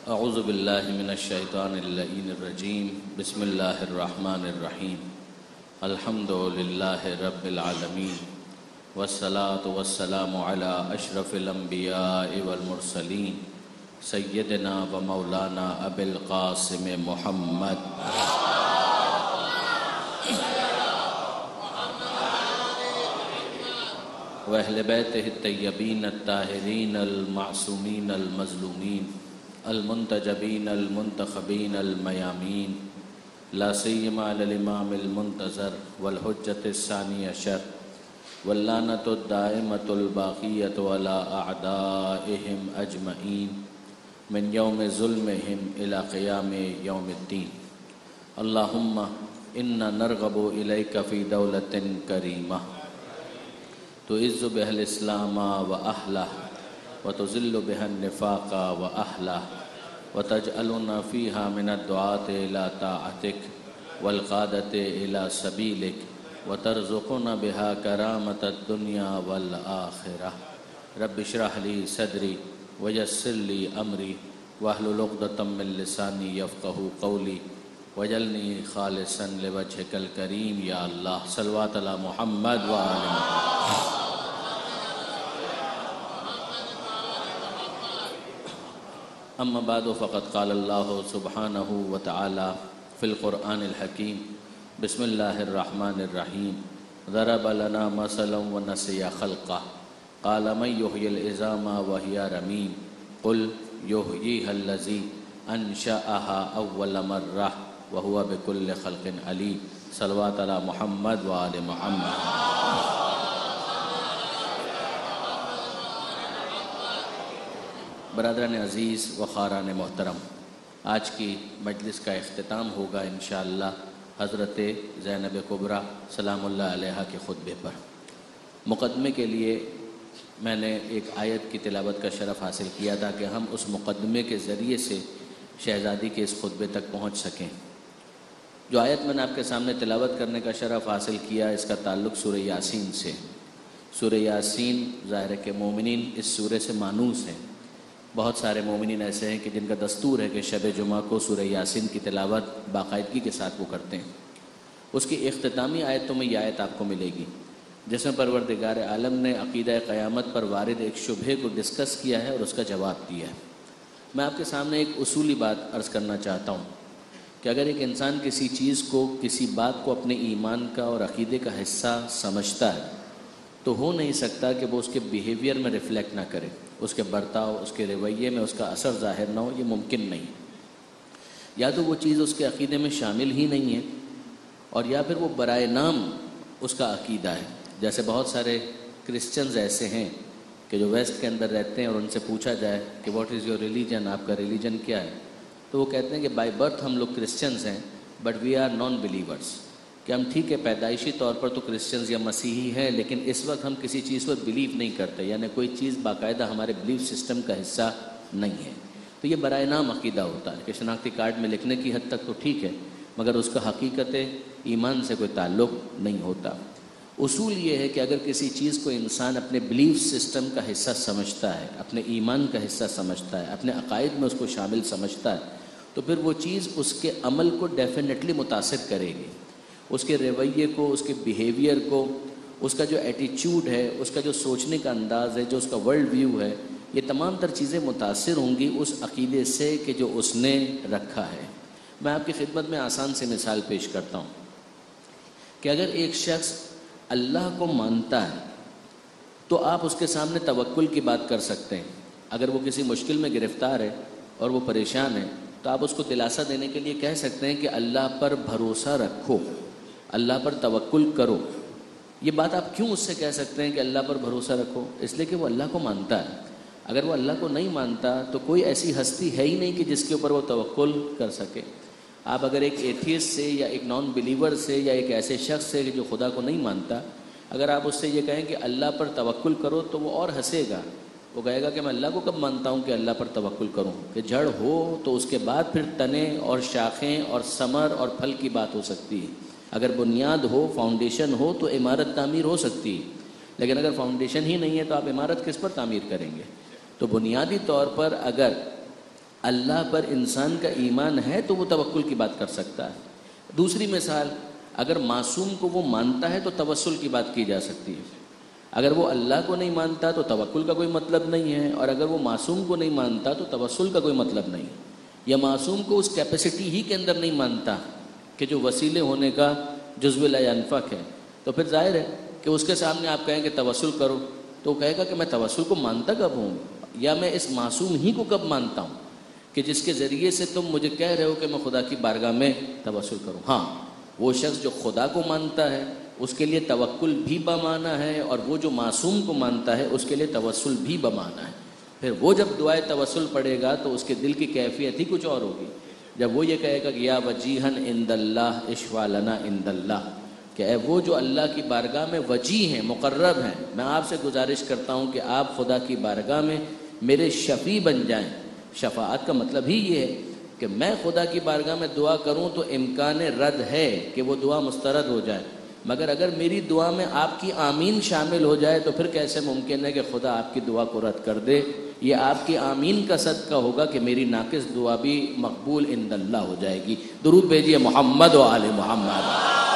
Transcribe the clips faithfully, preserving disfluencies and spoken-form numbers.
اعوذ باللہ من الشیطان اللعین الرجیم بسم اللہ الرحمن الرحیم الحمد للہ رب العالمین والصلاة والسلام علی اشرف الانبیاء والمرسلین سیدنا و مولانا ابی القاسم محمد وأہل بیتہ الطیبین الطاہرین المعصومین المظلومین المنتجبین المنتخبین المیامین لا سیما علی الامام المنتظر والحجة الثانی عشر واللعنۃ الدائمۃ الباقیۃ علی اعدائہم اجمعین من یوم ظلمہم الی قیام یوم الدین۔ اللہم انا نرغب الیک فی دولۃ کریمہ تعز بها الاسلام واہلہ وتذل بها النفاق واہلہ وتجعلنا فیہا من الدعاة الى طاعتک والقادة الى سبیلک وترزقنا بها کرامة الدنیا والآخرہ۔ رب اشرح لی صدری ویسر لی امری واحلل عقدۃ من لسانی یفقہوا قولی واجعلنی خالصا لوجہک الکریم۔ یا اللہ صلوات علی محمد وآل محمد۔ اما بعد فقد قال اللہ سبحانہ وتعالی فی القرآن الحکیم بسم اللہ الرحمن الرحیم ضرب لنا مثلا ونسی خلقہ قال من یحیی العظام وہی رمیم قل یحییہا الذی انشأہا اول مرہ وہو بکل خلق علیم۔ صلوات علی محمد وآل محمد۔ برادران عزیز و خاران محترم، آج کی مجلس کا اختتام ہوگا انشاءاللہ حضرت زینب کبریٰ سلام اللہ علیہا کے خطبے پر۔ مقدمے کے لیے میں نے ایک آیت کی تلاوت کا شرف حاصل کیا تھا کہ ہم اس مقدمے کے ذریعے سے شہزادی کے اس خطبے تک پہنچ سکیں۔ جو آیت میں نے آپ کے سامنے تلاوت کرنے کا شرف حاصل کیا اس کا تعلق سورہ یاسین سے۔ سورہ یاسین ظاہر ہے کہ مومنین اس سورہ سے مانوس ہیں۔ بہت سارے مومنین ایسے ہیں کہ جن کا دستور ہے کہ شب جمعہ کو سورہ یاسین کی تلاوت باقاعدگی کے ساتھ وہ کرتے ہیں۔ اس کی اختتامی آیتوں میں یہ آیت آپ کو ملے گی جس میں پروردگار عالم نے عقیدہ قیامت پر وارد ایک شبہے کو ڈسکس کیا ہے اور اس کا جواب دیا ہے۔ میں آپ کے سامنے ایک اصولی بات عرض کرنا چاہتا ہوں کہ اگر ایک انسان کسی چیز کو، کسی بات کو اپنے ایمان کا اور عقیدے کا حصہ سمجھتا ہے تو ہو نہیں سکتا کہ وہ اس کے بیہیویئر میں ریفلیکٹ نہ کرے، اس کے برتاؤ، اس کے رویے میں اس کا اثر ظاہر نہ ہو۔ یہ ممکن نہیں۔ یا تو وہ چیز اس کے عقیدے میں شامل ہی نہیں ہے اور یا پھر وہ برائے نام اس کا عقیدہ ہے۔ جیسے بہت سارے کرسچنز ایسے ہیں کہ جو ویسٹ کے اندر رہتے ہیں اور ان سے پوچھا جائے کہ واٹ از یور ریلیجن، آپ کا ریلیجن کیا ہے، تو وہ کہتے ہیں کہ بائی برتھ ہم لوگ کرسچنز ہیں but we are non believers, کہ ہم ٹھیک ہے پیدائشی طور پر تو کرسچنز یا مسیحی ہیں لیکن اس وقت ہم کسی چیز پر بلیو نہیں کرتے، یعنی کوئی چیز باقاعدہ ہمارے بلیف سسٹم کا حصہ نہیں ہے۔ تو یہ برائے نام عقیدہ ہوتا ہے کہ شناختی کارڈ میں لکھنے کی حد تک تو ٹھیک ہے مگر اس کا حقیقت ایمان سے کوئی تعلق نہیں ہوتا۔ اصول یہ ہے کہ اگر کسی چیز کو انسان اپنے بلیف سسٹم کا حصہ سمجھتا ہے، اپنے ایمان کا حصہ سمجھتا ہے، اپنے عقائد میں اس کو شامل سمجھتا ہے تو پھر وہ چیز اس کے عمل کو ڈیفینیٹلی متاثر کرے گی، اس کے رویے کو، اس کے بیہیویئر کو، اس کا جو ایٹیچیوڈ ہے، اس کا جو سوچنے کا انداز ہے، جو اس کا ورلڈ ویو ہے، یہ تمام تر چیزیں متاثر ہوں گی اس عقیدے سے کہ جو اس نے رکھا ہے۔ میں آپ کی خدمت میں آسان سے مثال پیش کرتا ہوں کہ اگر ایک شخص اللہ کو مانتا ہے تو آپ اس کے سامنے توکل کی بات کر سکتے ہیں۔ اگر وہ کسی مشکل میں گرفتار ہے اور وہ پریشان ہے تو آپ اس کو دلاسا دینے کے لیے کہہ سکتے ہیں کہ اللہ پر بھروسہ رکھو، اللہ پر توکل کرو۔ یہ بات آپ کیوں اس سے کہہ سکتے ہیں کہ اللہ پر بھروسہ رکھو؟ اس لیے کہ وہ اللہ کو مانتا ہے۔ اگر وہ اللہ کو نہیں مانتا تو کوئی ایسی ہستی ہے ہی نہیں کہ جس کے اوپر وہ توکل کر سکے۔ آپ اگر ایک ایتھیسٹ سے یا ایک نان بلیور سے یا ایک ایسے شخص سے جو خدا کو نہیں مانتا، اگر آپ اس سے یہ کہیں کہ اللہ پر توکل کرو تو وہ اور ہنسے گا، وہ کہے گا کہ میں اللہ کو کب مانتا ہوں کہ اللہ پر توکل کروں؟ کہ جڑ ہو تو اس کے بعد پھر تنے اور شاخیں اور ثمر اور پھل کی بات ہو سکتی ہے۔ اگر بنیاد ہو، فاؤنڈیشن ہو تو عمارت تعمیر ہو سکتی ہے، لیکن اگر فاؤنڈیشن ہی نہیں ہے تو آپ عمارت کس پر تعمیر کریں گے؟ تو بنیادی طور پر اگر اللہ پر انسان کا ایمان ہے تو وہ توکل کی بات کر سکتا ہے. دوسری مثال، اگر معصوم کو وہ مانتا ہے تو توسل کی بات کی جا سکتی ہے. اگر وہ اللہ کو نہیں مانتا تو توکل کا کوئی مطلب نہیں ہے، اور اگر وہ معصوم کو نہیں مانتا تو توسل کا کوئی مطلب نہیں ہے. یا معصوم کو اس کیپیسٹی ہی کے اندر نہیں مانتا کہ جو وسیلے ہونے کا جزو لا ینفک ہے، تو پھر ظاہر ہے کہ اس کے سامنے آپ کہیں کہ توسل کرو تو وہ کہے گا کہ میں توسل کو مانتا کب ہوں، یا میں اس معصوم ہی کو کب مانتا ہوں کہ جس کے ذریعے سے تم مجھے کہہ رہے ہو کہ میں خدا کی بارگاہ میں توسل کروں. ہاں، وہ شخص جو خدا کو مانتا ہے اس کے لیے توکل بھی بمانا ہے، اور وہ جو معصوم کو مانتا ہے اس کے لیے توسل بھی بمانا ہے. پھر وہ جب دعائے توسل پڑھے گا تو اس کے دل کی کیفیت ہی کچھ اور ہوگی. جب وہ یہ کہے گا کہ یا وجیہن عند اللہ اشفع لنا عند اللہ، کہ اے وہ جو اللہ کی بارگاہ میں وجیح ہیں، مقرب ہیں، میں آپ سے گزارش کرتا ہوں کہ آپ خدا کی بارگاہ میں میرے شفیع بن جائیں. شفاعت کا مطلب ہی یہ ہے کہ میں خدا کی بارگاہ میں دعا کروں تو امکان رد ہے کہ وہ دعا مسترد ہو جائے، مگر اگر میری دعا میں آپ کی آمین شامل ہو جائے تو پھر کیسے ممکن ہے کہ خدا آپ کی دعا کو رد کر دے. یہ آپ کی آمین کا صدقہ ہوگا کہ میری ناقص دعا بھی مقبول عند اللہ ہو جائے گی. درود بھیجیے محمد و آل محمد.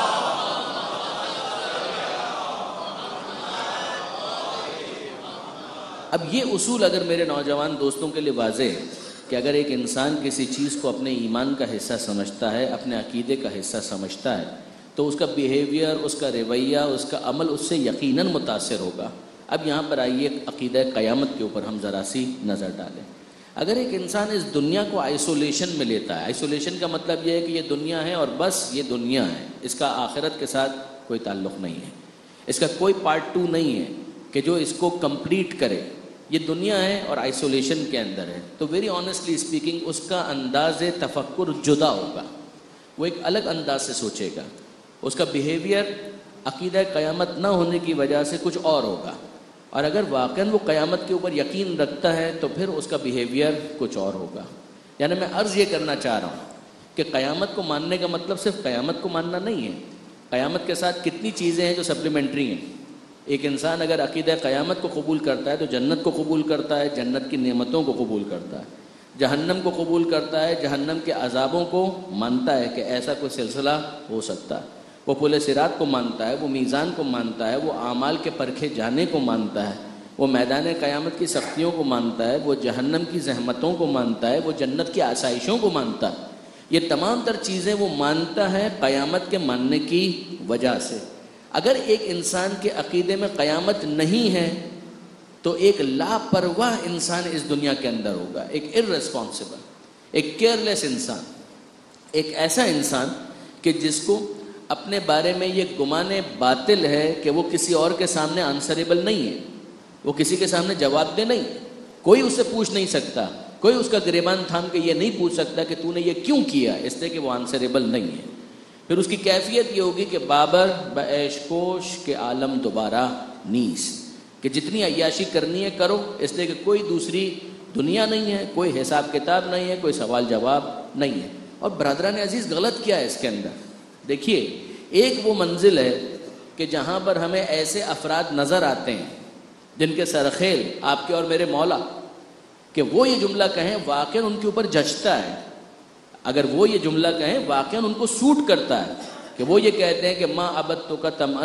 اب یہ اصول اگر میرے نوجوان دوستوں کے لیے واضح ہے کہ اگر ایک انسان کسی چیز کو اپنے ایمان کا حصہ سمجھتا ہے، اپنے عقیدے کا حصہ سمجھتا ہے، تو اس کا بیہیویئر، اس کا رویہ، اس کا عمل اس سے یقیناً متاثر ہوگا. اب یہاں پر آئیے عقیدہ قیامت کے اوپر ہم ذرا سی نظر ڈالیں. اگر ایک انسان اس دنیا کو آئسولیشن میں لیتا ہے، آئسولیشن کا مطلب یہ ہے کہ یہ دنیا ہے اور بس یہ دنیا ہے، اس کا آخرت کے ساتھ کوئی تعلق نہیں ہے، اس کا کوئی پارٹ ٹو نہیں ہے کہ جو اس کو کمپلیٹ کرے، یہ دنیا ہے اور آئسولیشن کے اندر ہے، تو ویری آنیسٹلی اسپیکنگ اس کا انداز تفکر جدا ہوگا. وہ ایک الگ انداز سے سوچے گا، اس کا بیہیویئر عقیدہ قیامت نہ ہونے کی وجہ سے کچھ اور ہوگا. اور اگر واقعاً وہ قیامت کے اوپر یقین رکھتا ہے تو پھر اس کا بیہیویئر کچھ اور ہوگا. یعنی میں عرض یہ کرنا چاہ رہا ہوں کہ قیامت کو ماننے کا مطلب صرف قیامت کو ماننا نہیں ہے. قیامت کے ساتھ کتنی چیزیں ہیں جو سپلیمنٹری ہیں. ایک انسان اگر عقیدہ قیامت کو قبول کرتا ہے تو جنت کو قبول کرتا ہے، جنت کی نعمتوں کو قبول کرتا ہے. جہنم کو قبول کرتا ہے، جہنم کے عذابوں کو مانتا ہے کہ ایسا کوئی سلسلہ ہو سکتا ہے. وہ پل صراط کو مانتا ہے، وہ میزان کو مانتا ہے، وہ اعمال کے پرکھے جانے کو مانتا ہے، وہ میدان قیامت کی سختیوں کو مانتا ہے، وہ جہنم کی زحمتوں کو مانتا ہے، وہ جنت کی آسائشوں کو مانتا ہے. یہ تمام تر چیزیں وہ مانتا ہے قیامت کے ماننے کی وجہ سے. اگر ایک انسان کے عقیدے میں قیامت نہیں ہے تو ایک لاپرواہ انسان اس دنیا کے اندر ہوگا، ایک ارریسپانسبل، ایک کیئرلیس انسان، ایک ایسا انسان کہ جس کو اپنے بارے میں یہ گمان باطل ہے کہ وہ کسی اور کے سامنے آنسریبل نہیں ہے، وہ کسی کے سامنے جواب دے نہیں، کوئی اسے پوچھ نہیں سکتا، کوئی اس کا گریبان تھام کے یہ نہیں پوچھ سکتا کہ تو نے یہ کیوں کیا، اس لیے کہ وہ آنسریبل نہیں ہے. پھر اس کی کیفیت یہ ہوگی کہ بابر بعیش کوش کے عالم دوبارہ نیس، کہ جتنی عیاشی کرنی ہے کرو، اس لیے کہ کوئی دوسری دنیا نہیں ہے، کوئی حساب کتاب نہیں ہے، کوئی سوال جواب نہیں ہے. اور برادران عزیز غلط کیا ہے اس کے اندر؟ دیکھیے، ایک وہ منزل ہے کہ جہاں پر ہمیں ایسے افراد نظر آتے ہیں جن کے سرخیل آپ کے اور میرے مولا، کہ وہ یہ جملہ کہیں واقعاً ان کے اوپر جچتا ہے. اگر وہ یہ جملہ کہیں واقعاً ان کو سوٹ کرتا ہے کہ وہ یہ کہتے ہیں کہ ما عبدتک طمعا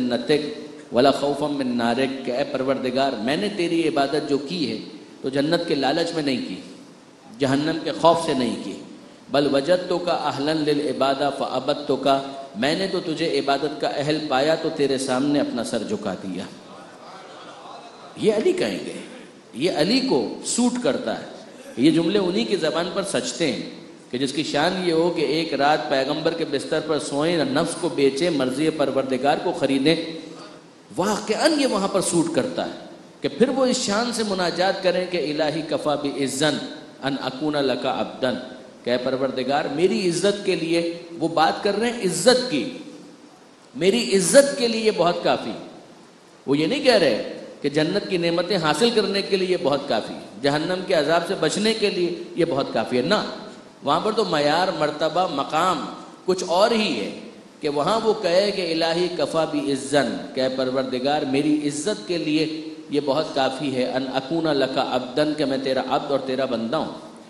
لجنتک ولا خوفا من نارک، کہ اے پروردگار میں نے تیری عبادت جو کی ہے تو جنت کے لالچ میں نہیں کی، جہنم کے خوف سے نہیں کی، بل وجدتک اہلا للعبادہ فعبدتک، میں نے تو تجھے عبادت کا اہل پایا تو تیرے سامنے اپنا سر جھکا دیا. یہ علی کہیں گے، یہ علی کو سوٹ کرتا ہے. یہ جملے انہی کی زبان پر سچتے ہیں کہ جس کی شان یہ ہو کہ ایک رات پیغمبر کے بستر پر سوئیں، نفس کو بیچے، مرضی پروردگار کو خریدیں. واقعاً یہ وہاں پر سوٹ کرتا ہے کہ پھر وہ اس شان سے مناجات کریں کہ الہی کفا بعزن ان اکون لک عبدا، کہ اے پروردگار میری عزت کے لیے، وہ بات کر رہے ہیں عزت کی، میری عزت کے لیے یہ بہت کافی. وہ یہ نہیں کہہ رہے کہ جنت کی نعمتیں حاصل کرنے کے لیے یہ بہت کافی، جہنم کے عذاب سے بچنے کے لیے یہ بہت کافی ہے. نہ، وہاں پر تو معیار، مرتبہ، مقام کچھ اور ہی ہے کہ وہاں وہ کہے کہ الہی کفا بعزن، کہ اے پروردگار میری عزت کے لیے یہ بہت کافی ہے، ان اکون لک عبدن، کہ میں تیرا عبد اور تیرا بندہ ہوں.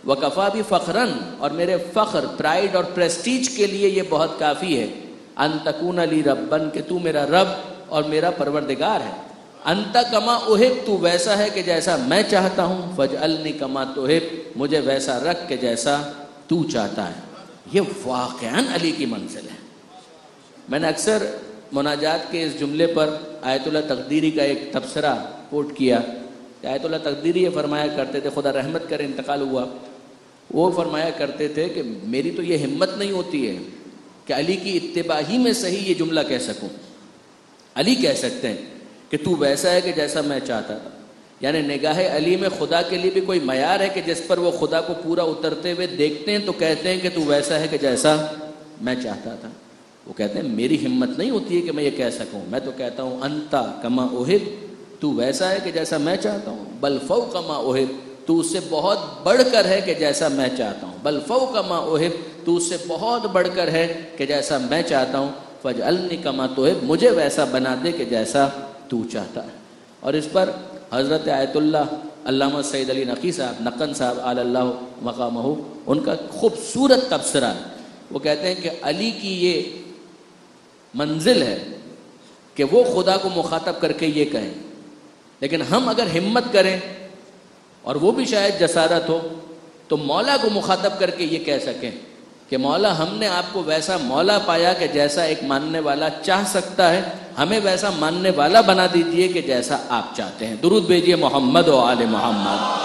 وکفا بھی فخرن، اور میرے فخر، پرائڈ اور پریسٹیج کے لیے یہ بہت کافی ہے، ان تکون لی ربن، کہ تو میرا رب اور میرا پروردگار ہے، انت کما احب، تو ویسا ہے کہ جیسا میں چاہتا ہوں، فاجعلنی کما تحب، مجھے ویسا رکھ کہ جیسا تو چاہتا ہے۔ یہ واقعاً علی کی منزل ہے۔ میں نے اکثر مناجات کے اس جملے پر آیت اللہ تقدیری کا ایک تبصرہ کوٹ کیا کہ آیت اللہ تقدیری یہ فرمایا کرتے تھے، خدا رحمت کرے انتقال ہوا، وہ فرمایا کرتے تھے کہ میری تو یہ ہمت نہیں ہوتی ہے کہ علی کی اتباع ہی میں صحیح یہ جملہ کہہ سکوں۔ علی کہہ سکتے ہیں کہ تو ویسا ہے کہ جیسا میں چاہتا تھا، یعنی نگاہ علی میں خدا کے لیے بھی کوئی معیار ہے کہ جس پر وہ خدا کو پورا اترتے ہوئے دیکھتے ہیں تو کہتے ہیں کہ تو ویسا ہے کہ جیسا میں چاہتا تھا۔ وہ کہتے ہیں میری ہمت نہیں ہوتی ہے کہ میں یہ کہہ سکوں، میں تو کہتا ہوں انتا کما احب، تو ویسا ہے کہ جیسا میں چاہتا ہوں، بل فوق ما احب، تو اس سے بہت بڑھ کر ہے کہ جیسا میں چاہتا ہوں، بل فوق ما احب، تو اس سے بہت بڑھ کر ہے کہ جیسا میں چاہتا ہوں، فاجعلنی کما تحب، مجھے ویسا بنا دے کہ جیسا تو چاہتا ہے۔ اور اس پر حضرت آیت اللہ علامہ سید علی نقی صاحب نقن صاحب علی اللہ مقامہ، ان کا خوبصورت تبصرہ ہے۔ وہ کہتے ہیں کہ علی کی یہ منزل ہے کہ وہ خدا کو مخاطب کر کے یہ کہیں، لیکن ہم اگر ہمت کریں اور وہ بھی شاید جسارت ہو تو مولا کو مخاطب کر کے یہ کہہ سکیں کہ مولا ہم نے آپ کو ویسا مولا پایا کہ جیسا ایک ماننے والا چاہ سکتا ہے، ہمیں ویسا ماننے والا بنا دیجئے کہ جیسا آپ چاہتے ہیں۔ درود بھیجئے محمد و آل محمد۔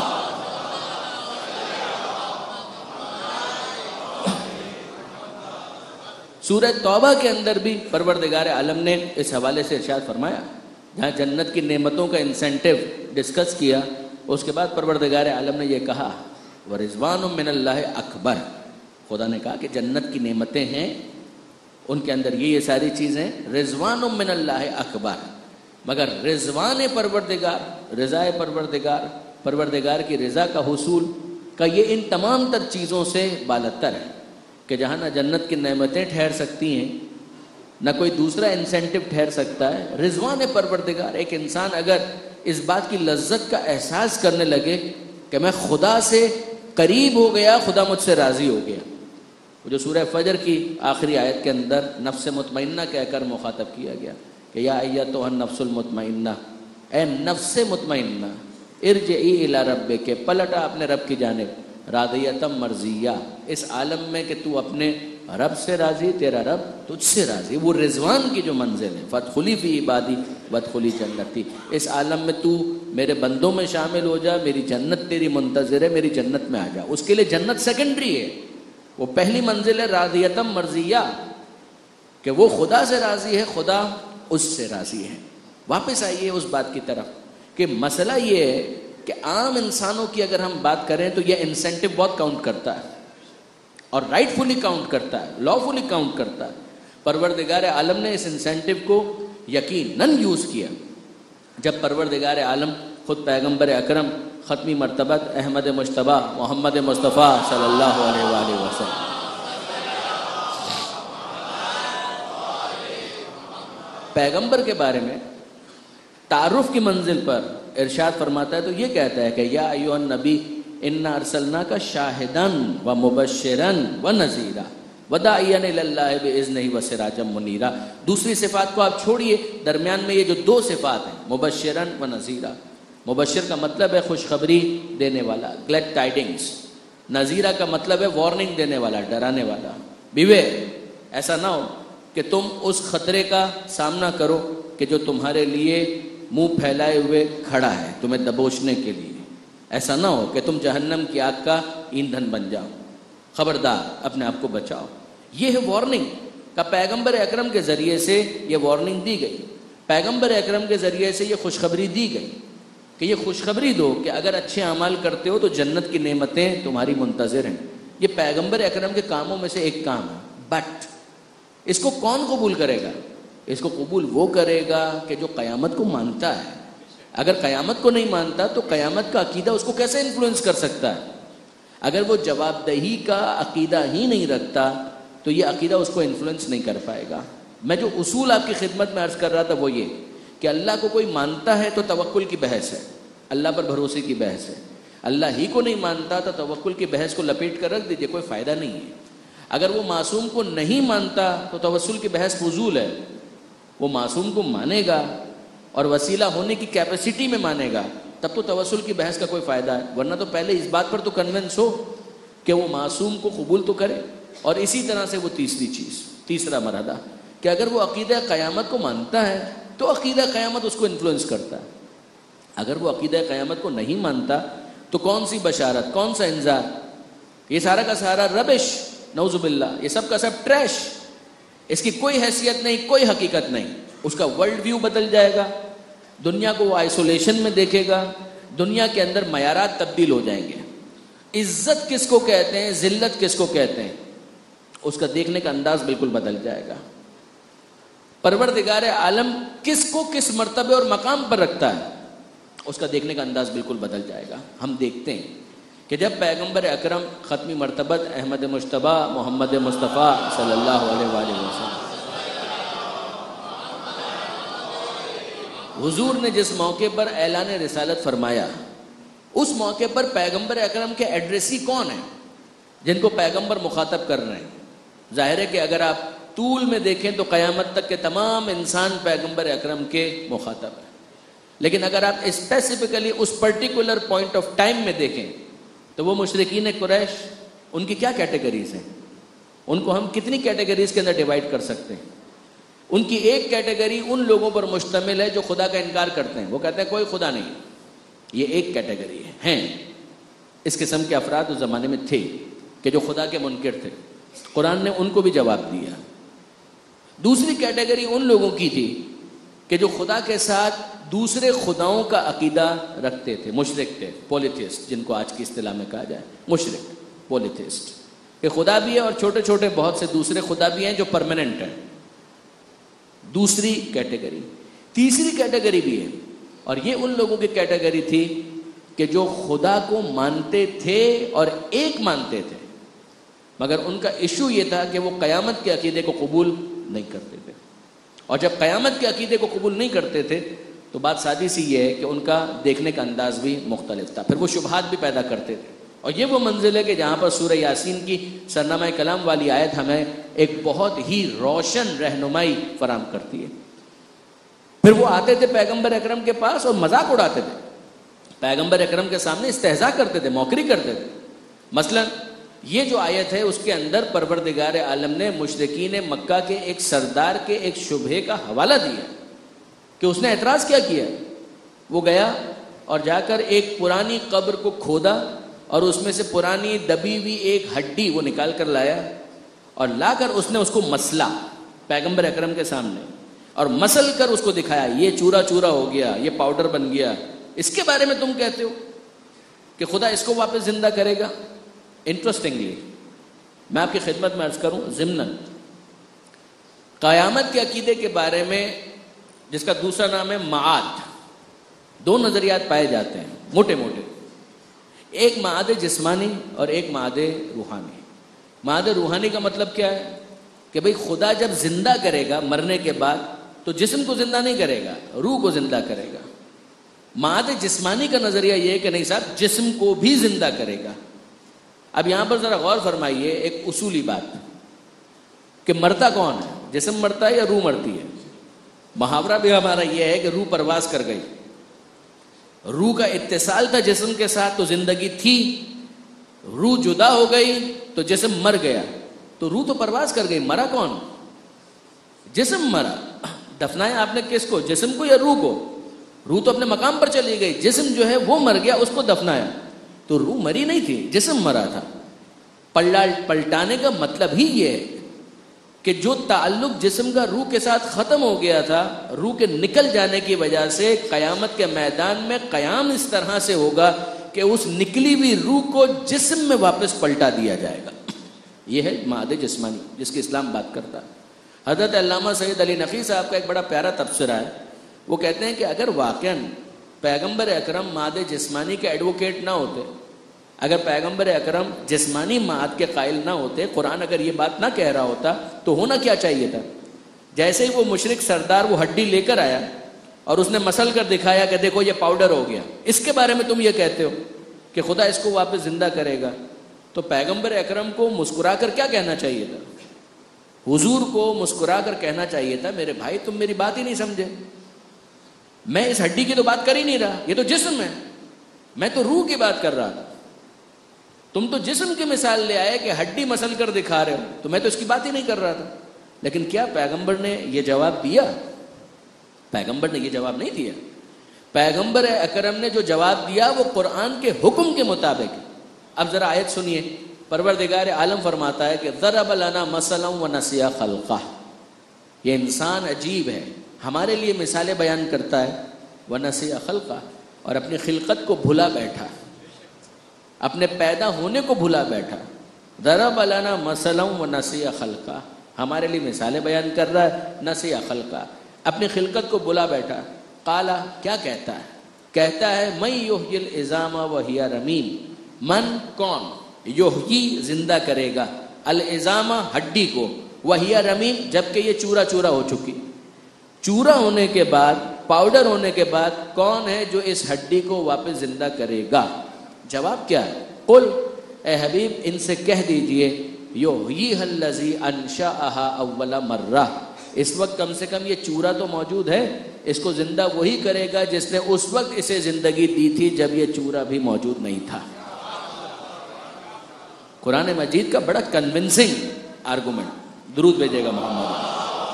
سورہ توبہ کے اندر بھی پروردگار عالم نے اس حوالے سے ارشاد فرمایا، جہاں جنت کی نعمتوں کا انسینٹیو ڈسکس کیا، اس کے بعد پروردگار عالم نے یہ کہا وَرِضْوَانٌ مِّنَ اللَّهِ اکبر، خدا نے کہا کہ جنت کی نعمتیں ہیں، ان کے اندر یہ یہ ساری چیزیں، رضوان من اللہ اکبر، مگر رضوان پروردگار، رضا پروردگار، پروردگار کی رضا کا حصول کا یہ ان تمام تر چیزوں سے بالاتر ہے کہ جہاں نہ جنت کی نعمتیں ٹھہر سکتی ہیں، نہ کوئی دوسرا انسینٹیو ٹھہر سکتا ہے، رضوان پروردگار۔ ایک انسان اگر اس بات کی لذت کا احساس کرنے لگے کہ میں خدا سے قریب ہو گیا، خدا مجھ سے راضی ہو گیا، جو سورہ فجر کی آخری آیت کے اندر نفس مطمئنہ کہہ کر مخاطب کیا گیا کہ یا ایتھا النفس المطمئنہ، اے نفس مطمئنہ، ارجعی الی ربک، پلٹا اپنے رب کی جانب، راضیۃ مرضیہ، اس عالم میں کہ تو اپنے رب سے راضی، تیرا رب تجھ سے راضی، وہ رضوان کی جو منزل ہے، فادخلی فی عبادی وادخلی جنتی، اس عالم میں تو میرے بندوں میں شامل ہو جا، میری جنت تیری منتظر ہے، میری جنت میں آ جا۔ اس کے لیے جنت سیکنڈری ہے، وہ پہلی منزل ہے راضیۃ مرضیہ، کہ وہ خدا سے راضی ہے، خدا اس سے راضی ہے۔ واپس آئیے اس بات کی طرف کہ مسئلہ یہ ہے کہ عام انسانوں کی اگر ہم بات کریں تو یہ انسینٹیو بہت کاؤنٹ کرتا ہے، اور رائٹ فلی کاؤنٹ کرتا ہے، لا فلی کاؤنٹ کرتا ہے۔ پروردگار عالم نے اس انسینٹیو کو یقیناً یوز کیا جب پروردگار عالم خود پیغمبر اکرم ختمی مرتبت احمد مجتبیٰ محمد مصطفیٰ صلی اللہ علیہ وآلہ وسلم پیغمبر کے بارے میں تعارف کی منزل پر ارشاد فرماتا ہے تو یہ کہتا ہے کہ یا ایھا النبی انا ارسلناک شاہدا و مبشرا و نذیرا وداعیا الی اللہ باذنہ و سراجا منیرا۔ دوسری صفات کو آپ چھوڑیے، درمیان میں یہ جو دو صفات ہیں، مبشرا و نذیرا، مبشر کا مطلب ہے خوشخبری دینے والا، گلیڈ ٹائڈنگز، نذیرہ کا مطلب ہے وارننگ دینے والا، ڈرانے والا۔ بیویر، ایسا نہ ہو کہ تم اس خطرے کا سامنا کرو کہ جو تمہارے لیے منہ پھیلائے ہوئے کھڑا ہے تمہیں دبوچنے کے لیے، ایسا نہ ہو کہ تم جہنم کی آگ کا ایندھن بن جاؤ، خبردار اپنے آپ کو بچاؤ۔ یہ ہے وارننگ کا، پیغمبر اکرم کے ذریعے سے یہ وارننگ دی گئی، پیغمبر اکرم کے ذریعے سے یہ خوشخبری دی گئی کہ یہ خوشخبری دو کہ اگر اچھے اعمال کرتے ہو تو جنت کی نعمتیں تمہاری منتظر ہیں۔ یہ پیغمبر اکرم کے کاموں میں سے ایک کام ہے، بٹ اس کو کون قبول کرے گا؟ اس کو قبول وہ کرے گا کہ جو قیامت کو مانتا ہے۔ اگر قیامت کو نہیں مانتا تو قیامت کا عقیدہ اس کو کیسے انفلوئنس کر سکتا ہے؟ اگر وہ جواب دہی کا عقیدہ ہی نہیں رکھتا تو یہ عقیدہ اس کو انفلوئنس نہیں کر پائے گا۔ میں جو اصول آپ کی خدمت میں عرض کر رہا تھا وہ یہ کہ اللہ کو کوئی مانتا ہے تو توکل کی بحث ہے، اللہ پر بھروسے کی بحث ہے۔ اللہ ہی کو نہیں مانتا تو توکل کی بحث کو لپیٹ کر رکھ دیجئے، کوئی فائدہ نہیں ہے۔ اگر وہ معصوم کو نہیں مانتا تو توسل کی بحث فضول ہے۔ وہ معصوم کو مانے گا اور وسیلہ ہونے کی کیپیسٹی میں مانے گا، تب تو توسل کی بحث کا کوئی فائدہ ہے، ورنہ تو پہلے اس بات پر تو کنونس ہو کہ وہ معصوم کو قبول تو کرے۔ اور اسی طرح سے وہ تیسری چیز، تیسرا مرحلہ کہ اگر وہ عقیدہ قیامت کو مانتا ہے تو عقیدہ قیامت اس کو انفلوئنس کرتا ہے۔ اگر وہ عقیدہ قیامت کو نہیں مانتا تو کون سی بشارت، کون سا انذار، یہ سارا کا سارا ربش، نعوذ باللہ، یہ سب کا سب ٹریش، اس کی کوئی حیثیت نہیں، کوئی حقیقت نہیں۔ اس کا ورلڈ ویو بدل جائے گا، دنیا کو وہ آئسولیشن میں دیکھے گا، دنیا کے اندر معیارات تبدیل ہو جائیں گے۔ عزت کس کو کہتے ہیں، ذلت کس کو کہتے ہیں، اس کا دیکھنے کا انداز بالکل بدل جائے گا۔ پروردگار عالم کس کو کس مرتبے اور مقام پر رکھتا ہے، اس کا دیکھنے کا انداز بالکل بدل جائے گا۔ ہم دیکھتے ہیں کہ جب پیغمبر اکرم ختمی مرتبت احمد مجتبیٰ محمد مصطفیٰ صلی اللہ علیہ وآلہ وسلم، حضور نے جس موقع پر اعلان رسالت فرمایا، اس موقع پر پیغمبر اکرم کے ایڈریسی کون ہیں جن کو پیغمبر مخاطب کر رہے ہیں؟ ظاہر ہے کہ اگر آپ طول میں دیکھیں تو قیامت تک کے تمام انسان پیغمبر اکرم کے مخاطب ہیں، لیکن اگر آپ اسپیسیفکلی اس پرٹیکولر پوائنٹ آف ٹائم میں دیکھیں تو وہ مشرکین قریش، ان کی کیا کیٹیگریز ہیں، ان کو ہم کتنی کیٹیگریز کے اندر ڈیوائڈ کر سکتے ہیں؟ ان کی ایک کیٹیگری ان لوگوں پر مشتمل ہے جو خدا کا انکار کرتے ہیں، وہ کہتے ہیں کوئی خدا نہیں، یہ ایک کیٹیگری ہے۔ ہیں اس قسم کے افراد اس زمانے میں تھے کہ جو خدا کے منکر تھے، قرآن نے ان کو بھی جواب دیا۔ دوسری کیٹیگری ان لوگوں کی تھی کہ جو خدا کے ساتھ دوسرے خداؤں کا عقیدہ رکھتے تھے، مشرک تھے، پولیتھسٹ، جن کو آج کی اصطلاح میں کہا جائے مشرک، پولیتھسٹ، کہ خدا بھی ہے اور چھوٹے چھوٹے بہت سے دوسرے خدا بھی ہیں جو پرماننٹ ہیں۔ دوسری کیٹیگری۔ تیسری کیٹیگری بھی ہے، اور یہ ان لوگوں کی کیٹیگری تھی کہ جو خدا کو مانتے تھے اور ایک مانتے تھے، مگر ان کا ایشو یہ تھا کہ وہ قیامت کے عقیدے کو قبول نہیں کرتے تھے، اور جب قیامت کے عقیدے کو قبول نہیں کرتے تھے تو بات سادی سی یہ ہے کہ ان کا دیکھنے کا انداز بھی مختلف تھا، پھر وہ شبہات بھی پیدا کرتے تھے۔ اور یہ وہ منزل ہے کہ جہاں پر سورہ یاسین کی سرنامہ کلام والی آیت ہمیں ایک بہت ہی روشن رہنمائی فراہم کرتی ہے۔ پھر وہ آتے تھے پیغمبر اکرم کے پاس اور مذاق اڑاتے تھے، پیغمبر اکرم کے سامنے استہزاء کرتے تھے، موکری کرتے تھے۔ مثلا یہ جو آیت ہے اس کے اندر پروردگار عالم نے مشرکین مکہ کے ایک سردار کے ایک شبہے کا حوالہ دیا کہ اس نے اعتراض کیا کیا، وہ گیا اور جا کر ایک پرانی قبر کو کھودا اور اس میں سے پرانی دبی ہوئی ایک ہڈی وہ نکال کر لایا، اور لا کر اس نے اس کو مسلا پیغمبر اکرم کے سامنے، اور مسل کر اس کو دکھایا، یہ چورا چورا ہو گیا، یہ پاؤڈر بن گیا، اس کے بارے میں تم کہتے ہو کہ خدا اس کو واپس زندہ کرے گا۔ انٹرسٹنگلی میں آپ کی خدمت میں عرض کروں ضمناً، قیامت کے عقیدے کے بارے میں جس کا دوسرا نام ہے معاد، دو نظریات پائے جاتے ہیں موٹے موٹے، ایک معاد جسمانی اور ایک معاد روحانی۔ معاد روحانی کا مطلب کیا ہے کہ بھئی خدا جب زندہ کرے گا مرنے کے بعد تو جسم کو زندہ نہیں کرے گا، روح کو زندہ کرے گا۔ معاد جسمانی کا نظریہ یہ ہے کہ نہیں صاحب، جسم کو بھی زندہ کرے گا۔ اب یہاں پر ذرا غور فرمائیے ایک اصولی بات کہ مرتا کون ہے، جسم مرتا ہے یا روح مرتی ہے؟ محاورہ بھی ہمارا یہ ہے کہ روح پرواز کر گئی، روح کا اتصال تھا جسم کے ساتھ تو زندگی تھی، روح جدا ہو گئی تو جسم مر گیا، تو روح تو پرواز کر گئی، مرا کون؟ جسم مرا۔ دفنایا آپ نے کس کو، جسم کو یا روح کو؟ روح تو اپنے مقام پر چلی گئی، جسم جو ہے وہ مر گیا، اس کو دفنایا، تو روح مری نہیں تھی، جسم مرا تھا۔ پلٹانے کا مطلب ہی یہ ہے کہ جو تعلق جسم کا روح کے ساتھ ختم ہو گیا تھا، روح کے نکل جانے کی وجہ سے قیامت کے میدان میں قیام اس طرح سے ہوگا کہ اس نکلی ہوئی روح کو جسم میں واپس پلٹا دیا جائے گا۔ یہ ہے معاد جسمانی جس کی اسلام بات کرتا ہے۔ حضرت علامہ سید علی نقی صاحب کا ایک بڑا پیارا تبصرہ ہے، وہ کہتے ہیں کہ اگر واقعاً پیغمبر اکرم معاد جسمانی کے ایڈوکیٹ نہ ہوتے، اگر پیغمبر اکرم جسمانی معاد کے قائل نہ ہوتے، قرآن اگر یہ بات نہ کہہ رہا ہوتا تو ہونا کیا چاہیے تھا؟ جیسے ہی وہ مشرک سردار وہ ہڈی لے کر آیا اور اس نے مسل کر دکھایا کہ دیکھو یہ پاؤڈر ہو گیا، اس کے بارے میں تم یہ کہتے ہو، کہ خدا اس کو واپس زندہ کرے گا، تو پیغمبر اکرم کو مسکرا کر کیا کہنا چاہیے تھا؟ حضور کو مسکرا کر کہنا چاہیے تھا میرے بھائی تم میری بات ہی نہیں سمجھے، میں اس ہڈی کی تو بات کر ہی نہیں رہا، یہ تو جسم ہے، میں تو روح کی بات کر رہا تھا، تم تو جسم کی مثال لے آئے کہ ہڈی مسل کر دکھا رہے ہو، تو میں تو اس کی بات ہی نہیں کر رہا تھا۔ لیکن کیا پیغمبر نے یہ جواب دیا؟ پیغمبر نے یہ جواب نہیں دیا۔ پیغمبر اکرم نے جو جواب دیا وہ قرآن کے حکم کے مطابق۔ اب ذرا آیت سنیے، پروردگار عالم فرماتا ہے کہ ضرب لنا مثلا ونسی خلقہ، یہ انسان عجیب ہے، ہمارے لیے مثالیں بیان کرتا ہے، ونسی خلقہ، اور اپنی خلقت کو بھلا بیٹھا، اپنے پیدا ہونے کو بھلا بیٹھا۔ ضرب لنا مثلا ونسی خلقہ، ہمارے لیے مثالیں بیان کر رہا ہے، نسی خلقہ، اپنی خلقت کو بھلا بیٹھا۔ قالا، کیا کہتا ہے؟ کہتا ہے من یحیی العظام وہی رمیم، من کون، یحیی زندہ کرے گا، العظام ہڈی کو، وہی رمیم جبکہ یہ چورا چورا ہو چکی، چورا ہونے کے بعد، پاؤڈر ہونے کے بعد کون ہے جو اس ہڈی کو واپس زندہ کرے گا؟ جواب کیا ہے؟ قل، اے حبیب ان سے کہہ دیجئے، یحییھا الذی انشأھا اول مرہ، اس وقت کم سے کم یہ چورا تو موجود ہے، اس کو زندہ وہی کرے گا جس نے اس وقت اسے زندگی دی تھی جب یہ چورا بھی موجود نہیں تھا۔ قرآن مجید کا بڑا کنونسنگ آرگومنٹ، درود بھیجے گا محمد۔